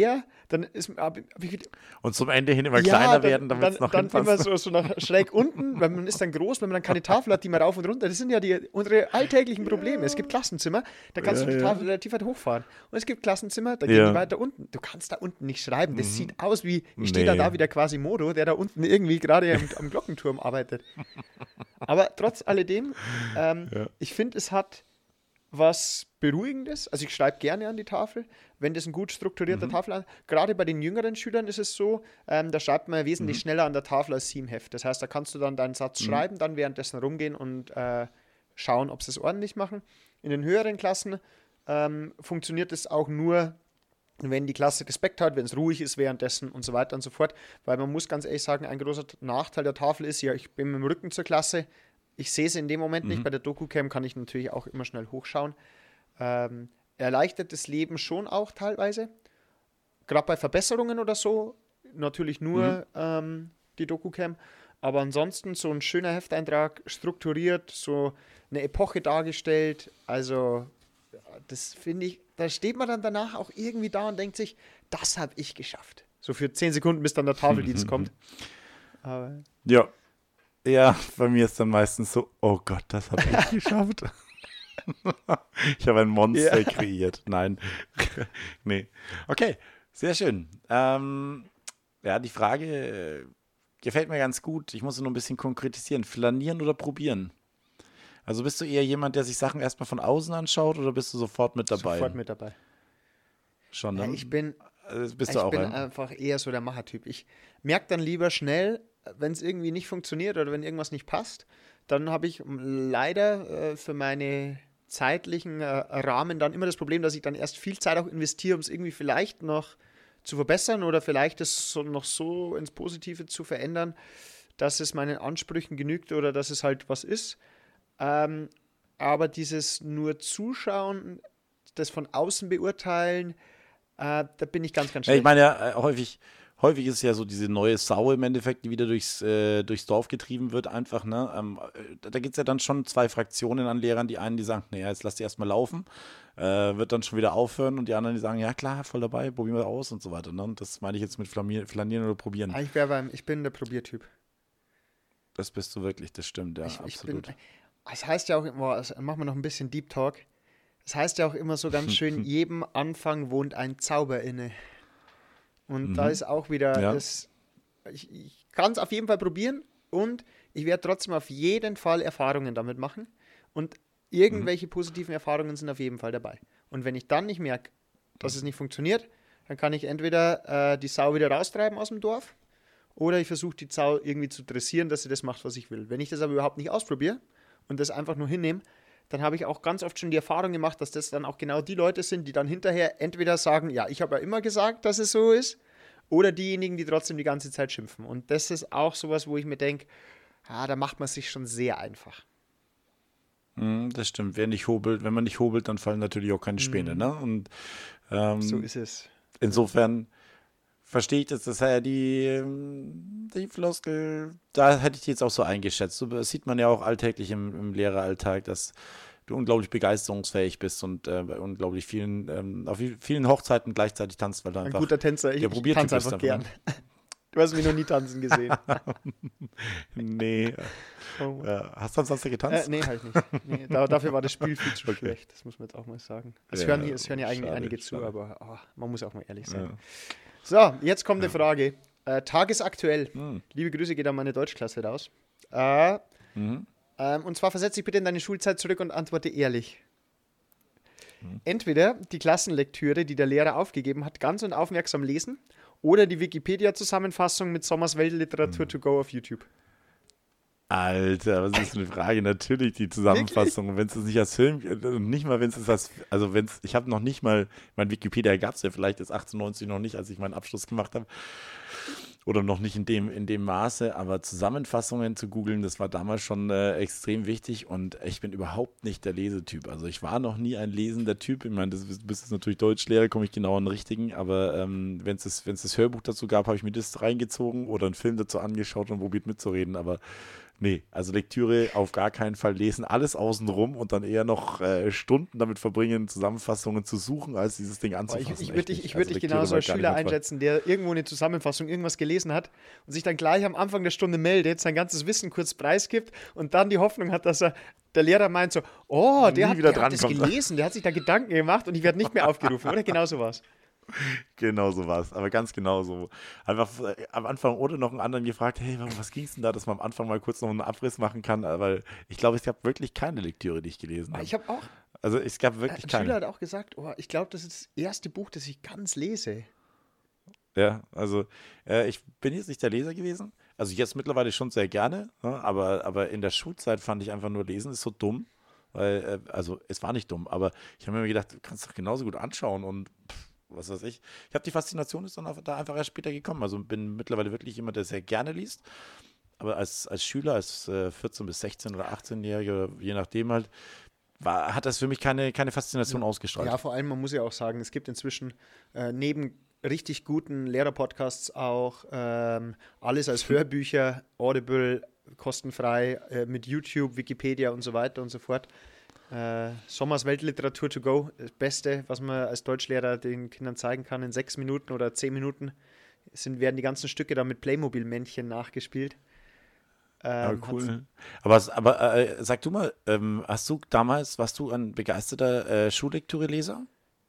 dann ist hab, hab ich, Und zum Ende hin immer ja, kleiner dann, werden, damit dann, es noch dann hinpasst. immer so, so nach schräg unten, weil man ist dann groß, wenn man dann keine Tafel hat, die man rauf und runter, das sind ja die, unsere alltäglichen Probleme. Es gibt Klassenzimmer, da kannst Ja, du die ja. Tafel relativ weit hochfahren. Und es gibt Klassenzimmer, da Ja. gehen die weiter unten. Du kannst da unten nicht schreiben, das sieht aus wie, ich stehe da, Nee. da wie der Quasimodo, der da unten irgendwie gerade am, am Glockenturm arbeitet. Aber trotz alledem, ähm, Ja. ich finde, es hat was Beruhigendes. Also ich schreibe gerne an die Tafel, wenn das ein gut strukturierter Mhm. Tafel ist. Gerade bei den jüngeren Schülern ist es so, ähm, da schreibt man wesentlich Mhm. schneller an der Tafel als sie im Heft. Das heißt, da kannst du dann deinen Satz Mhm. schreiben, dann währenddessen rumgehen und äh, schauen, ob sie es ordentlich machen. In den höheren Klassen ähm, funktioniert es auch nur, wenn die Klasse Respekt hat, wenn es ruhig ist währenddessen und so weiter und so fort. Weil man muss ganz ehrlich sagen, ein großer Nachteil der Tafel ist, ja, ich bin mit dem Rücken zur Klasse, ich sehe es in dem Moment Mhm. nicht. Bei der Doku-Cam kann ich natürlich auch immer schnell hochschauen. Ähm, erleichtert das Leben schon auch teilweise. Gerade bei Verbesserungen oder so, natürlich nur ähm, die Doku-Cam. Aber ansonsten so ein schöner Hefteintrag, strukturiert, so eine Epoche dargestellt. Also, ja, das finde ich, da steht man dann danach auch irgendwie da und denkt sich, das habe ich geschafft. So für zehn Sekunden, bis dann der Tafeldienst kommt. Aber Ja. Ja, bei mir ist dann meistens so, oh Gott, das habe ich geschafft. Ich habe ein Monster Ja. kreiert. Nein. Nee. Okay, sehr schön. Ähm, ja, die Frage äh, gefällt mir ganz gut. Ich muss sie nur ein bisschen konkretisieren. Flanieren oder probieren? Also bist du eher jemand, der sich Sachen erstmal von außen anschaut oder bist du sofort mit dabei? sofort mit dabei. Schon, Ja, ne? ich bin, Also bist ich du auch bin ein? einfach eher so der Machertyp. Ich merke dann lieber schnell, wenn es irgendwie nicht funktioniert oder wenn irgendwas nicht passt, dann habe ich m, leider äh, für meine zeitlichen äh, Rahmen dann immer das Problem, dass ich dann erst viel Zeit auch investiere, um es irgendwie vielleicht noch zu verbessern oder vielleicht es so noch so ins Positive zu verändern, dass es meinen Ansprüchen genügt oder dass es halt was ist. Ähm, aber dieses nur Zuschauen, das von außen beurteilen, äh, da bin ich ganz, ganz Ja, schlecht. ich meine ja, äh, häufig, häufig ist es ja so diese neue Sau im Endeffekt, die wieder durchs, äh, durchs Dorf getrieben wird, einfach, ne? Ähm, äh, da gibt es ja dann schon zwei Fraktionen an Lehrern. Die einen, die sagen, naja, jetzt lass die erstmal laufen, äh, wird dann schon wieder aufhören und die anderen, die sagen, ja klar, voll dabei, probieren wir aus und so weiter. Ne? Und das meine ich jetzt mit Flanieren, Flanieren oder Probieren. Ah, Ich, wär beim, ich bin der Probiertyp. Das bist du wirklich, das stimmt, ja, ich, ich bin, absolut. es heißt ja auch immer, also machen wir noch ein bisschen Deep Talk. Es heißt ja auch immer so ganz schön, jedem Anfang wohnt ein Zauber inne. Und da Mhm. ist auch wieder, Ja. das, ich, ich kann es auf jeden Fall probieren und ich werde trotzdem auf jeden Fall Erfahrungen damit machen. Und irgendwelche positiven Erfahrungen sind auf jeden Fall dabei. Und wenn ich dann nicht merke, dass es nicht funktioniert, dann kann ich entweder äh, die Sau wieder raustreiben aus dem Dorf oder ich versuche die Sau irgendwie zu dressieren, dass sie das macht, was ich will. Wenn ich das aber überhaupt nicht ausprobiere und das einfach nur hinnehme, dann habe ich auch ganz oft schon die Erfahrung gemacht, dass das dann auch genau die Leute sind, die dann hinterher entweder sagen, ja, ich habe ja immer gesagt, dass es so ist, oder diejenigen, die trotzdem die ganze Zeit schimpfen. Und das ist auch sowas, wo ich mir denke, ah, da macht man sich schon sehr einfach. Mhm, das stimmt. Wer nicht hobelt, wenn man nicht hobelt, dann fallen natürlich auch keine Späne, ne? Und ähm, So ist es. insofern verstehe ich das. Das ist ja die, ähm, die Floskel, da hätte ich die jetzt auch so eingeschätzt. So, das sieht man ja auch alltäglich im, im Lehreralltag, dass du unglaublich begeisterungsfähig bist und äh, bei unglaublich vielen, ähm, auf vielen Hochzeiten gleichzeitig tanzt, weil du Ein einfach guter Tänzer, ich, der ich Probiertyp tanze bist einfach einfach, gern. ne? Du hast mich noch nie tanzen gesehen. Nee. Oh. Äh, hast du ansonsten Äh, getanzt? nee, halt nicht. Nee, da, dafür war das Spiel viel zu Okay. schlecht, das muss man jetzt auch mal sagen. Es Ja, hören, hier, es hören ja eigentlich schade, einige zu, schade. aber oh, man muss auch mal ehrlich sein. Ja. So, jetzt kommt eine Frage. Äh, tagesaktuell. Hm. Liebe Grüße geht an meine Deutschklasse raus. Äh, Mhm. ähm, und zwar versetze dich bitte in deine Schulzeit zurück und antworte ehrlich. Entweder die Klassenlektüre, die der Lehrer aufgegeben hat, ganz und aufmerksam lesen, oder die Wikipedia-Zusammenfassung mit Sommers Weltliteratur to go auf YouTube. Alter, was ist für eine Frage? Natürlich die Zusammenfassung. Wenn es nicht als Film, nicht mal wenn es als, also wenn es, ich habe noch nicht mal, mein Wikipedia gab es ja vielleicht bis achtzehnhundertneunzig noch nicht, als ich meinen Abschluss gemacht habe. Oder noch nicht in dem, in dem Maße, aber Zusammenfassungen zu googeln, das war damals schon äh, extrem wichtig und ich bin überhaupt nicht der Lesetyp. Also ich war noch nie ein lesender Typ. Ich meine, das, du bist jetzt natürlich Deutschlehrer, komme ich genau an den richtigen, aber ähm, wenn es das, wenn's das Hörbuch dazu gab, habe ich mir das reingezogen oder einen Film dazu angeschaut und probiert mitzureden, aber Nee, also Lektüre auf gar keinen Fall lesen, alles außenrum und dann eher noch äh, Stunden damit verbringen, Zusammenfassungen zu suchen, als dieses Ding Boah, anzufassen. ich ich Echt würde dich, nicht. ich würd Also dich Lektüre genauso war als gar nicht Schüler mein Fall. einschätzen, der irgendwo eine Zusammenfassung irgendwas gelesen hat und sich dann gleich am Anfang der Stunde meldet, sein ganzes Wissen kurz preisgibt und dann die Hoffnung hat, dass er, der Lehrer meint so, oh, der, Nie hat, wieder der hat das drankommt. gelesen, der hat sich da Gedanken gemacht und ich werde nicht mehr aufgerufen, oder? Genau so war's. Genau so war es, aber ganz genau so. Einfach äh, am Anfang oder noch einen anderen gefragt, hey, warum- was ging es denn da, dass man am Anfang mal kurz noch einen Abriss machen kann, weil ich glaube, es gab wirklich keine Lektüre, die ich gelesen habe. Ich habe auch, Also es gab äh, wirklich ein Schüler keine. hat auch gesagt, oh, ich glaube, das ist das erste Buch, das ich ganz lese. Ja, also äh, ich bin jetzt nicht der Leser gewesen. Also jetzt mittlerweile schon sehr gerne, ne? aber, aber in der Schulzeit fand ich einfach nur Lesen ist so dumm. Weil, äh, also es war nicht dumm, aber ich habe mir immer gedacht, du kannst doch genauso gut anschauen und pff, was weiß ich. Ich habe die Faszination ist dann auch da einfach erst später gekommen. Also bin mittlerweile wirklich jemand, der sehr gerne liest. Aber als, als Schüler, als äh, vierzehn- bis sechzehn- oder achtzehn-Jähriger, je nachdem halt, war, hat das für mich keine, keine Faszination ausgestrahlt. Ja, vor allem, man muss ja auch sagen, es gibt inzwischen äh, neben richtig guten Lehrerpodcasts auch ähm, alles als Hörbücher, Audible, kostenfrei, äh, mit YouTube, Wikipedia und so weiter und so fort. Äh, Sommers Weltliteratur to go, das Beste, was man als Deutschlehrer den Kindern zeigen kann, in sechs Minuten oder zehn Minuten sind, werden die ganzen Stücke da mit Playmobil-Männchen nachgespielt. Aber Ähm, hat's- cool. Aber, aber äh, sag du mal, ähm, hast du damals, warst du ein begeisterter äh, Schullektüre-Leser?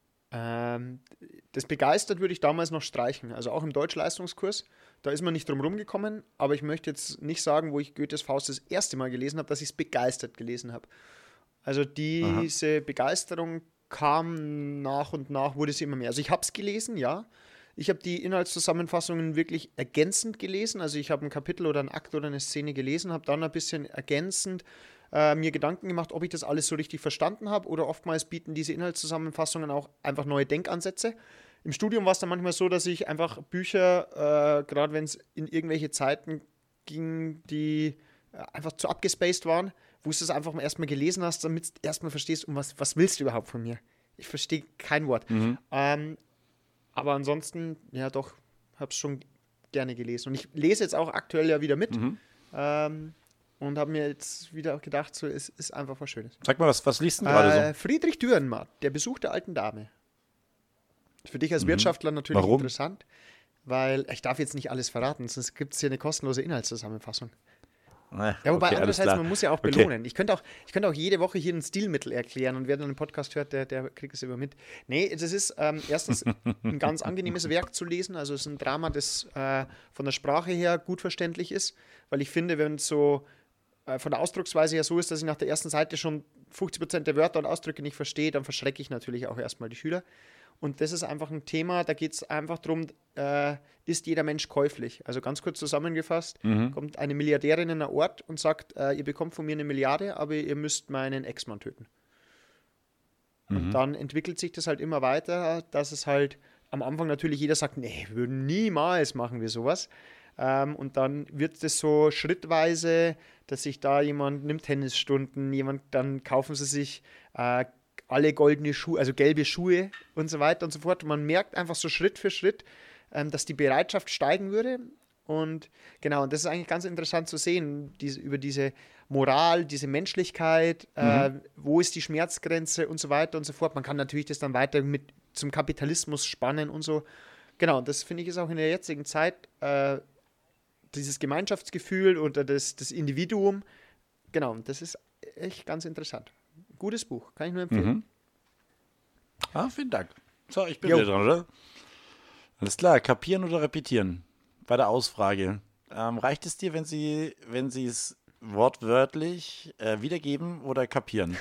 Ähm, das begeistert würde ich damals noch streichen. Also auch im Deutschleistungskurs, da ist man nicht drum rumgekommen, aber ich möchte jetzt nicht sagen, wo ich Goethes Faust das erste Mal gelesen habe, dass ich es begeistert gelesen habe. Also diese Begeisterung kam nach und nach, wurde sie immer mehr. Also ich habe es gelesen, ja. Ich habe die Inhaltszusammenfassungen wirklich ergänzend gelesen. Also ich habe ein Kapitel oder ein Akt oder eine Szene gelesen, habe dann ein bisschen ergänzend äh, mir Gedanken gemacht, ob ich das alles so richtig verstanden habe oder oftmals bieten diese Inhaltszusammenfassungen auch einfach neue Denkansätze. Im Studium war es dann manchmal so, dass ich einfach Bücher, äh, gerade wenn es in irgendwelche Zeiten ging, die äh, einfach zu abgespaced waren, wo du es einfach erstmal gelesen hast, damit du erstmal verstehst, um was, was willst du überhaupt von mir? Ich verstehe kein Wort. Ähm, aber ansonsten, ja doch, habe es schon gerne gelesen. Und ich lese jetzt auch aktuell ja wieder mit. Ähm, und habe mir jetzt wieder auch gedacht, so, es ist einfach was Schönes. Sag mal, was, was liest du denn gerade Äh, Friedrich Dürrenmatt, der Besuch der alten Dame. Für dich als Wirtschaftler natürlich Warum? interessant, weil ich darf jetzt nicht alles verraten, sonst gibt es hier eine kostenlose Inhaltszusammenfassung. so? Äh, Ja, wobei okay, alles andererseits, klar. man muss ja auch Okay. belohnen. Ich könnte auch, ich könnte auch jede Woche hier ein Stilmittel erklären und wer dann einen Podcast hört, der, der kriegt es immer mit. Nee, das ist ähm, erstens ein ganz angenehmes Werk zu lesen. Also es ist ein Drama, das äh, von der Sprache her gut verständlich ist, weil ich finde, wenn es so äh, von der Ausdrucksweise her so ist, dass ich nach der ersten Seite schon fünfzig Prozent der Wörter und Ausdrücke nicht verstehe, dann verschrecke ich natürlich auch erstmal die Schüler. Und das ist einfach ein Thema, da geht es einfach darum, äh, ist jeder Mensch käuflich? Also ganz kurz zusammengefasst, kommt eine Milliardärin in einen Ort und sagt, äh, ihr bekommt von mir eine Milliarde, aber ihr müsst meinen Ex-Mann töten. Und dann entwickelt sich das halt immer weiter, dass es halt am Anfang natürlich jeder sagt, nee, wir würden niemals machen wir sowas. Ähm, und dann wird es so schrittweise, dass sich da jemand nimmt Tennisstunden, jemand, dann kaufen sie sich äh, alle goldene Schuhe, also gelbe Schuhe und so weiter und so fort. Und man merkt einfach so Schritt für Schritt, ähm, dass die Bereitschaft steigen würde. Und genau, und das ist eigentlich ganz interessant zu sehen, diese, über diese Moral, diese Menschlichkeit, äh, wo ist die Schmerzgrenze und so weiter und so fort. Man kann natürlich das dann weiter mit zum Kapitalismus spannen und so. Genau, und das finde ich ist auch in der jetzigen Zeit äh, dieses Gemeinschaftsgefühl oder das, das Individuum. Genau, und das ist echt ganz interessant. Gutes Buch, kann ich nur empfehlen. Ah, vielen Dank. So, ich bin Jo. wieder dran, oder? Alles klar, kapieren oder repetieren? Bei der Ausfrage. Ähm, reicht es dir, wenn Sie, wenn Sie es wortwörtlich äh, wiedergeben oder kapieren?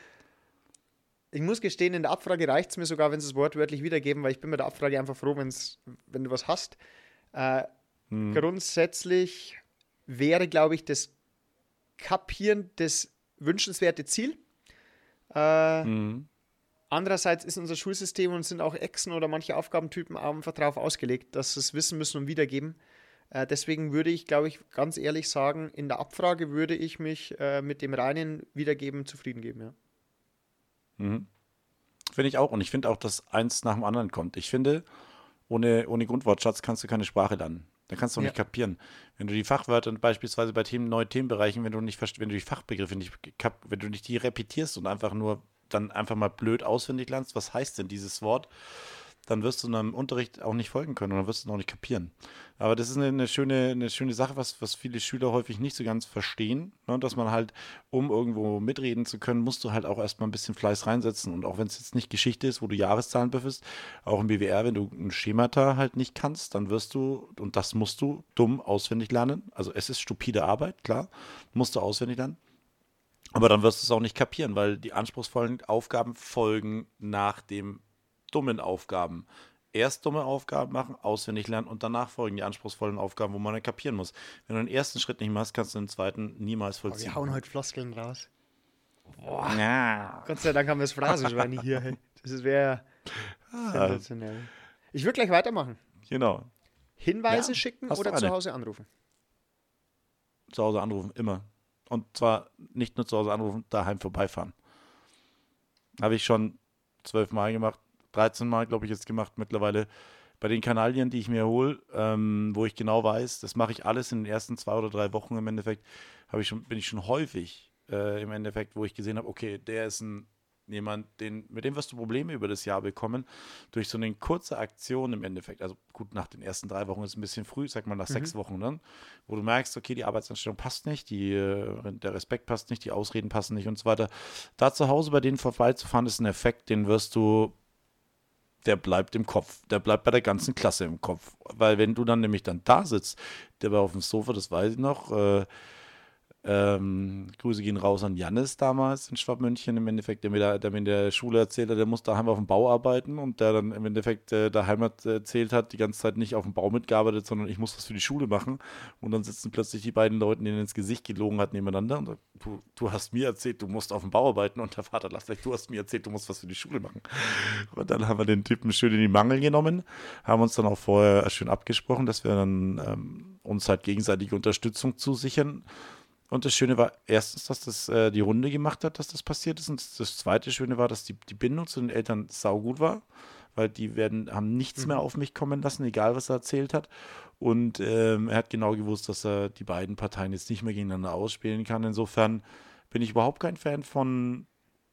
Ich muss gestehen, in der Abfrage reicht es mir sogar, wenn sie es wortwörtlich wiedergeben, weil ich bin mit der Abfrage einfach froh, wenn's, wenn du was hast. Äh, Grundsätzlich wäre, glaube ich, das Kapieren das wünschenswerte Ziel. Äh, Andererseits ist unser Schulsystem und sind auch Echsen oder manche Aufgabentypen einfach darauf ausgelegt, dass sie es wissen müssen und wiedergeben. Äh, deswegen würde ich, glaube ich, ganz ehrlich sagen, in der Abfrage würde ich mich äh, mit dem reinen Wiedergeben zufrieden geben. Ja. Finde ich auch. Und ich finde auch, dass eins nach dem anderen kommt. Ich finde, ohne, ohne Grundwortschatz kannst du keine Sprache lernen. Dann kannst du auch Ja. nicht kapieren. Wenn du die Fachwörter beispielsweise bei Themen, neuen Themenbereichen, wenn du nicht verst- wenn du die Fachbegriffe nicht, kap- wenn du nicht die repetierst und einfach nur dann einfach mal blöd auswendig lernst, was heißt denn dieses Wort, dann wirst du in einem Unterricht auch nicht folgen können und dann wirst du es auch nicht kapieren. Aber das ist eine, eine schöne, eine schöne Sache, was, was viele Schüler häufig nicht so ganz verstehen, ne? Dass man halt, um irgendwo mitreden zu können, musst du halt auch erstmal ein bisschen Fleiß reinsetzen. Und auch wenn es jetzt nicht Geschichte ist, wo du Jahreszahlen büffelst, auch im B W R, wenn du ein Schemata halt nicht kannst, dann wirst du, und das musst du dumm auswendig lernen. Also es ist stupide Arbeit, klar, musst du auswendig lernen. Aber dann wirst du es auch nicht kapieren, weil die anspruchsvollen Aufgaben folgen nach dem dummen Aufgaben. Erst dumme Aufgaben machen, auswendig lernen und danach folgen die anspruchsvollen Aufgaben, wo man dann kapieren muss. Wenn du den ersten Schritt nicht machst, kannst du den zweiten niemals Aber vollziehen. wir hauen heute Floskeln raus. Ja. Gott sei Dank haben wir das Phrasenschwein hier. Hey. Das wäre sensationell. Ich würde gleich weitermachen. Genau. Hinweise Ja, schicken hast oder du zu eine? Hause anrufen? Zu Hause anrufen, immer. Und zwar nicht nur zu Hause anrufen, daheim vorbeifahren. Habe ich schon zwölf Mal gemacht, dreizehn Mal, glaube ich, jetzt gemacht mittlerweile. Bei den Kanalien, die ich mir hole, ähm, wo ich genau weiß, das mache ich alles in den ersten zwei oder drei Wochen im Endeffekt, habe ich schon, bin ich schon häufig äh, im Endeffekt, wo ich gesehen habe, okay, der ist ein jemand, den, mit dem wirst du Probleme über das Jahr bekommen, durch so eine kurze Aktion im Endeffekt. Also gut, nach den ersten drei Wochen ist es ein bisschen früh, sag mal nach mhm. sechs Wochen dann, wo du merkst, okay, die Arbeitsanstellung passt nicht, die, der Respekt passt nicht, die Ausreden passen nicht und so weiter. Da zu Hause bei denen vorbeizufahren, ist ein Effekt, den wirst du, der bleibt im Kopf, der bleibt bei der ganzen Klasse im Kopf. Weil wenn du dann nämlich dann da sitzt, der war auf dem Sofa, das weiß ich noch, äh, Ähm, Grüße gehen raus an Jannis damals in Schwabmünchen, im Endeffekt, der mir, da, der mir in der Schule erzählt hat, der muss daheim auf dem Bau arbeiten und der dann im Endeffekt äh, daheim erzählt hat, die ganze Zeit nicht auf dem Bau mitgearbeitet, sondern ich muss was für die Schule machen und dann sitzen plötzlich die beiden Leute, denen ins Gesicht gelogen hat, nebeneinander und sagt, du, du hast mir erzählt, du musst auf dem Bau arbeiten und der Vater lacht gleich, du hast mir erzählt, du musst was für die Schule machen. Und dann haben wir den Typen schön in die Mangel genommen, haben uns dann auch vorher schön abgesprochen, dass wir dann ähm, uns halt gegenseitige Unterstützung zusichern. Und das Schöne war erstens, dass das äh, die Runde gemacht hat, dass das passiert ist. Und das zweite Schöne war, dass die, die Bindung zu den Eltern saugut war, weil die werden, haben nichts mhm. mehr auf mich kommen lassen, egal was er erzählt hat. Und ähm, er hat genau gewusst, dass er die beiden Parteien jetzt nicht mehr gegeneinander ausspielen kann. Insofern bin ich überhaupt kein Fan von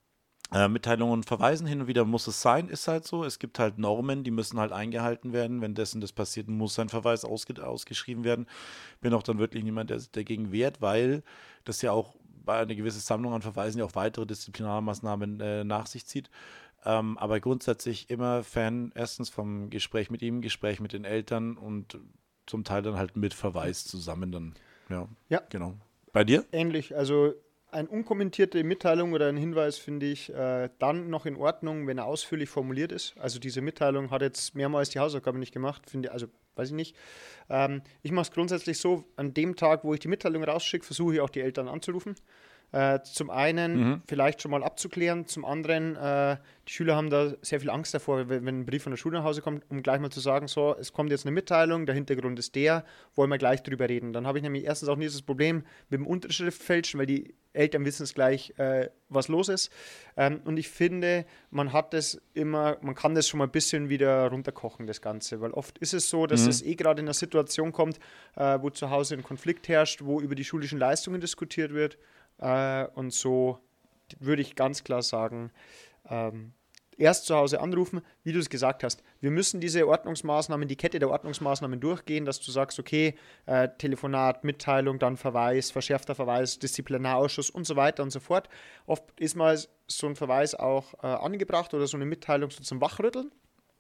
äh, Mitteilungen und Verweisen. Hin und wieder muss es sein, ist halt so. Es gibt halt Normen, die müssen halt eingehalten werden. Wenn dessen das passiert, muss ein Verweis ausge- ausgeschrieben werden. Bin auch dann wirklich niemand, der sich dagegen wehrt, weil das ja auch bei einer gewissen Sammlung an Verweisen ja auch weitere Disziplinarmaßnahmen äh, nach sich zieht. Ähm, aber grundsätzlich immer Fan erstens vom Gespräch mit ihm, Gespräch mit den Eltern und zum Teil dann halt mit Verweis zusammen dann. Ja, ja. Genau. Bei dir? Ähnlich, also eine unkommentierte Mitteilung oder ein Hinweis finde ich äh, dann noch in Ordnung, wenn er ausführlich formuliert ist. Also diese Mitteilung hat jetzt mehrmals die Hausaufgabe nicht gemacht, finde also weiß ich nicht. Ähm, ich mache es grundsätzlich so, an dem Tag, wo ich die Mitteilung rausschicke, versuche ich auch die Eltern anzurufen. Äh, zum einen mhm. vielleicht schon mal abzuklären, zum anderen, äh, die Schüler haben da sehr viel Angst davor, wenn, wenn ein Brief von der Schule nach Hause kommt, um gleich mal zu sagen, so, es kommt jetzt eine Mitteilung, der Hintergrund ist der, wollen wir gleich drüber reden. Dann habe ich nämlich erstens auch nie das Problem mit dem Unterschriftfälschen, weil die Eltern wissen es gleich, äh, was los ist. Ähm, und ich finde, man hat das immer, man kann das schon mal ein bisschen wieder runterkochen, das Ganze, weil oft ist es so, dass mhm. es eh gerade in einer Situation kommt, äh, wo zu Hause ein Konflikt herrscht, wo über die schulischen Leistungen diskutiert wird. Uh, und so würde ich ganz klar sagen, ähm, erst zu Hause anrufen, wie du es gesagt hast. Wir müssen diese Ordnungsmaßnahmen, die Kette der Ordnungsmaßnahmen durchgehen, dass du sagst, okay, äh, Telefonat, Mitteilung, dann Verweis, verschärfter Verweis, Disziplinarausschuss und so weiter und so fort. Oft ist mal so ein Verweis auch äh, angebracht oder so eine Mitteilung so zum Wachrütteln.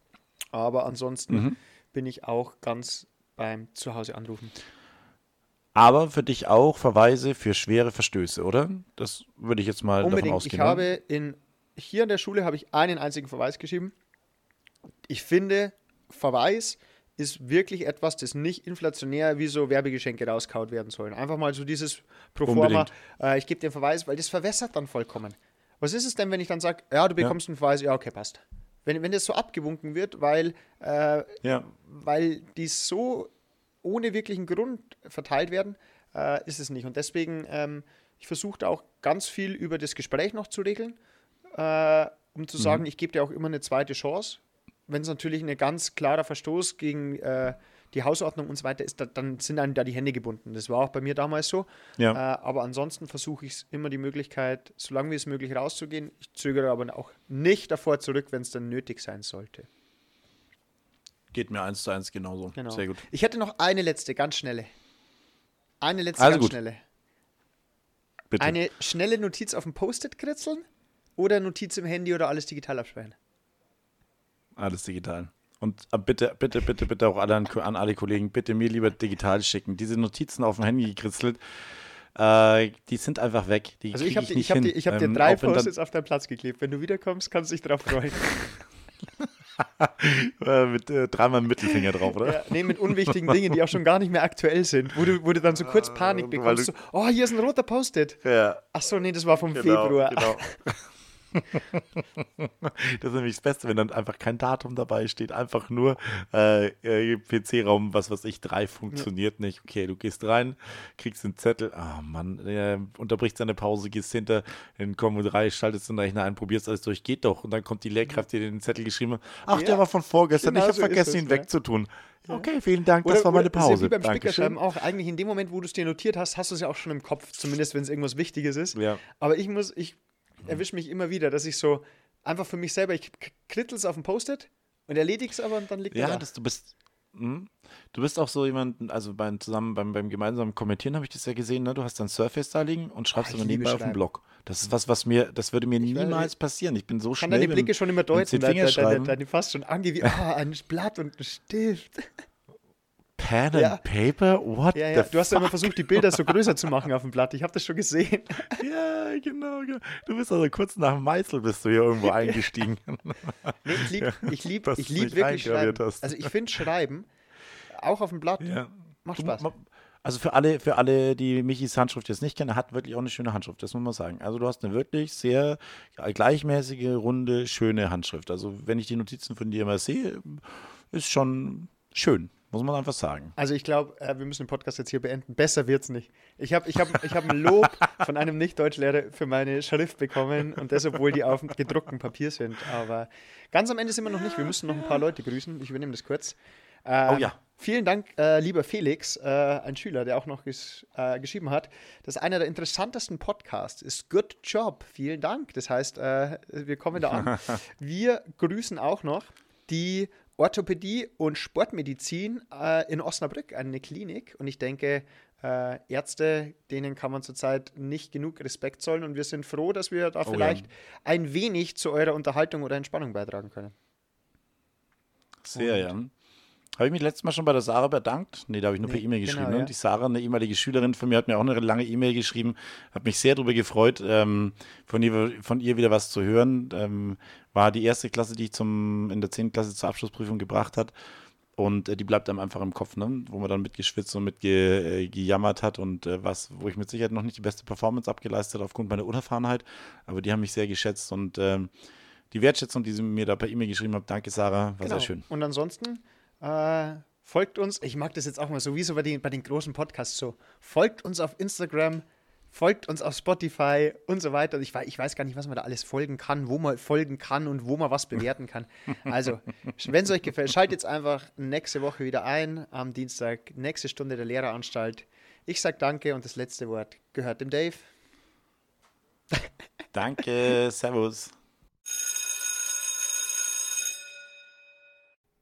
Aber ansonsten mhm. bin ich auch ganz beim Zuhause anrufen. Aber für dich auch Verweise für schwere Verstöße, oder? Das würde ich jetzt mal Unbedingt. davon ausgehen. Ich habe in, hier in der Schule habe ich einen einzigen Verweis geschrieben. Ich finde, Verweis ist wirklich etwas, das nicht inflationär wie so Werbegeschenke rauskaut werden sollen. Einfach mal so dieses Proforma, äh, ich gebe dir einen Verweis, weil das verwässert dann vollkommen. Was ist es denn, wenn ich dann sage, ja, du bekommst ja. einen Verweis, ja, okay, passt. Wenn, wenn das so abgewunken wird, weil, äh, ja. weil die so ohne wirklichen Grund verteilt werden, äh, ist es nicht. Und deswegen, ähm, ich versuche auch ganz viel über das Gespräch noch zu regeln, äh, um zu sagen, mhm. ich gebe dir auch immer eine zweite Chance. Wenn es natürlich ein ganz klarer Verstoß gegen äh, die Hausordnung und so weiter ist, da, dann sind einem da die Hände gebunden. Das war auch bei mir damals so. Ja. Äh, aber ansonsten versuche ich immer die Möglichkeit, so lange wie es möglich rauszugehen. Ich zögere aber auch nicht davor zurück, wenn es dann nötig sein sollte. Geht mir eins zu eins genauso. Genau. Sehr gut. Ich hätte noch eine letzte, ganz schnelle. Eine letzte, Also ganz gut. schnelle. Bitte. Eine schnelle Notiz auf dem Post-it kritzeln oder Notiz im Handy oder alles digital abspeichern? Alles digital. Und äh, bitte, bitte, bitte, bitte auch alle an, an alle Kollegen, bitte mir lieber digital schicken. Diese Notizen auf dem Handy gekritzelt, äh, die sind einfach weg. Die Also ich krieg habe ich dir, nicht ich hab hin. dir, ich hab dir Ähm, drei auch wenn dann- Post-its auf deinen Platz geklebt. Wenn du wiederkommst, kannst du dich drauf freuen. äh, mit äh, dreimal Mittelfinger drauf, oder? Ja, nee, mit unwichtigen Dingen, die auch schon gar nicht mehr aktuell sind. Wo du, wo du dann so kurz Panik weil bekommst. du- So, oh, hier ist ein roter Post-it. Ja. Ach so, nee, das war vom Genau, Februar. genau. Das ist nämlich das Beste, wenn dann einfach kein Datum dabei steht, einfach nur äh, äh, P C-Raum, was weiß ich, drei funktioniert nicht. Okay, du gehst rein, kriegst einen Zettel, ah Mann, äh, unterbrichst deine Pause, gehst hinter den Kommo drei, schaltest den Rechner ein, probierst alles durch, geht doch. Und dann kommt die Lehrkraft, die dir den Zettel geschrieben hat, ach, Ja, der war von vorgestern, genau ich habe so ist vergessen, es, ihn ja. wegzutun. Okay, vielen Dank, das Oder- war meine oder- das ist Pause. Ja wie beim Dankeschön. Stickerschreiben auch. Eigentlich in dem Moment, wo du es dir notiert hast, hast du es ja auch schon im Kopf, zumindest wenn es irgendwas Wichtiges ist. Ja. Aber ich muss, ich erwische mich immer wieder, dass ich so einfach für mich selber, ich krittel es auf dem Post-it und erledige es aber und dann liegt er Ja, da. das, du bist. hm? Du bist auch so jemand, also beim zusammen beim, beim gemeinsamen Kommentieren habe ich das ja gesehen, ne? Du hast dein Surface da liegen und schreibst Ah, ich aber liebe nebenbei auf dem Schreiben. Blog. Das ist was, was mir, das würde mir weiß, niemals passieren. Ich bin so Ich kann schnell. deine Blicke mit- schon immer mit deuten, zehn deine, deine, Fingerschreiben. deine fast schon angewiesen. Ah, ein Blatt und ein Stift. Pen and Ja. Paper? What Ja, ja. the Du hast ja immer fuck? versucht, die Bilder so größer zu machen auf dem Blatt. Ich habe das schon gesehen. Ja, genau, genau. Du bist also kurz nach dem Meißel bist du hier irgendwo eingestiegen. Nee, ich liebe ich lieb, dass ich du lieb nicht wirklich eingraviert Schreiben. hast. Also ich finde Schreiben, auch auf dem Blatt, Ja. macht Du, Spaß. ma- Also für alle, für alle, die Michis Handschrift jetzt nicht kennen, er hat wirklich auch eine schöne Handschrift, das muss man sagen. Also du hast eine wirklich sehr gleichmäßige, runde, schöne Handschrift. Also wenn ich die Notizen von dir immer sehe, ist schon schön, muss man einfach sagen. Also ich glaube, äh, wir müssen den Podcast jetzt hier beenden. Besser wird's nicht. Ich habe ich hab, ich hab ein Lob von einem Nicht-Deutschlehrer für meine Schrift bekommen und das, obwohl die auf dem gedruckten Papier sind. Aber ganz am Ende sind wir noch nicht. Wir müssen noch ein paar Leute grüßen. Ich übernehme das kurz. Ähm, Oh ja. Vielen Dank, äh, lieber Felix, äh, ein Schüler, der auch noch ges äh, geschrieben hat, dass einer der interessantesten Podcasts ist. Good job. Vielen Dank. Das heißt, äh, wir kommen da an. Wir grüßen auch noch die Orthopädie und Sportmedizin äh, in Osnabrück, eine Klinik. Und ich denke, äh, Ärzte, denen kann man zurzeit nicht genug Respekt zollen. Und wir sind froh, dass wir da Oh vielleicht ja. ein wenig zu eurer Unterhaltung oder Entspannung beitragen können. Sehr, ja. Habe ich mich letztes Mal schon bei der Sarah bedankt? Nee, da habe ich nur Nee, per E-Mail genau, geschrieben. Ne? ja. Die Sarah, eine ehemalige Schülerin von mir, hat mir auch eine lange E-Mail geschrieben. Habe mich sehr darüber gefreut, ähm, von, ihr, von ihr wieder was zu hören. Ähm, war die erste Klasse, die ich zum, in der zehnten Klasse zur Abschlussprüfung gebracht hat. Und äh, die bleibt einem einfach im Kopf, ne? Wo man dann mitgeschwitzt und mitgejammert äh, gejammert hat und äh, was, wo ich mit Sicherheit noch nicht die beste Performance abgeleistet habe aufgrund meiner Unerfahrenheit. Aber die haben mich sehr geschätzt und ähm, die Wertschätzung, die sie mir da per E-Mail geschrieben hat, danke Sarah, war sehr schön. Und ansonsten äh, folgt uns, ich mag das jetzt auch mal sowieso bei den, bei den großen Podcasts so, folgt uns auf Instagram, folgt uns auf Spotify und so weiter. Ich weiß, ich weiß gar nicht, was man da alles folgen kann, wo man folgen kann und wo man was bewerten kann. Also, wenn es euch gefällt, schaltet jetzt einfach nächste Woche wieder ein, am Dienstag, nächste Stunde der Lehreranstalt. Ich sage danke und das letzte Wort gehört dem Dave. Danke, servus.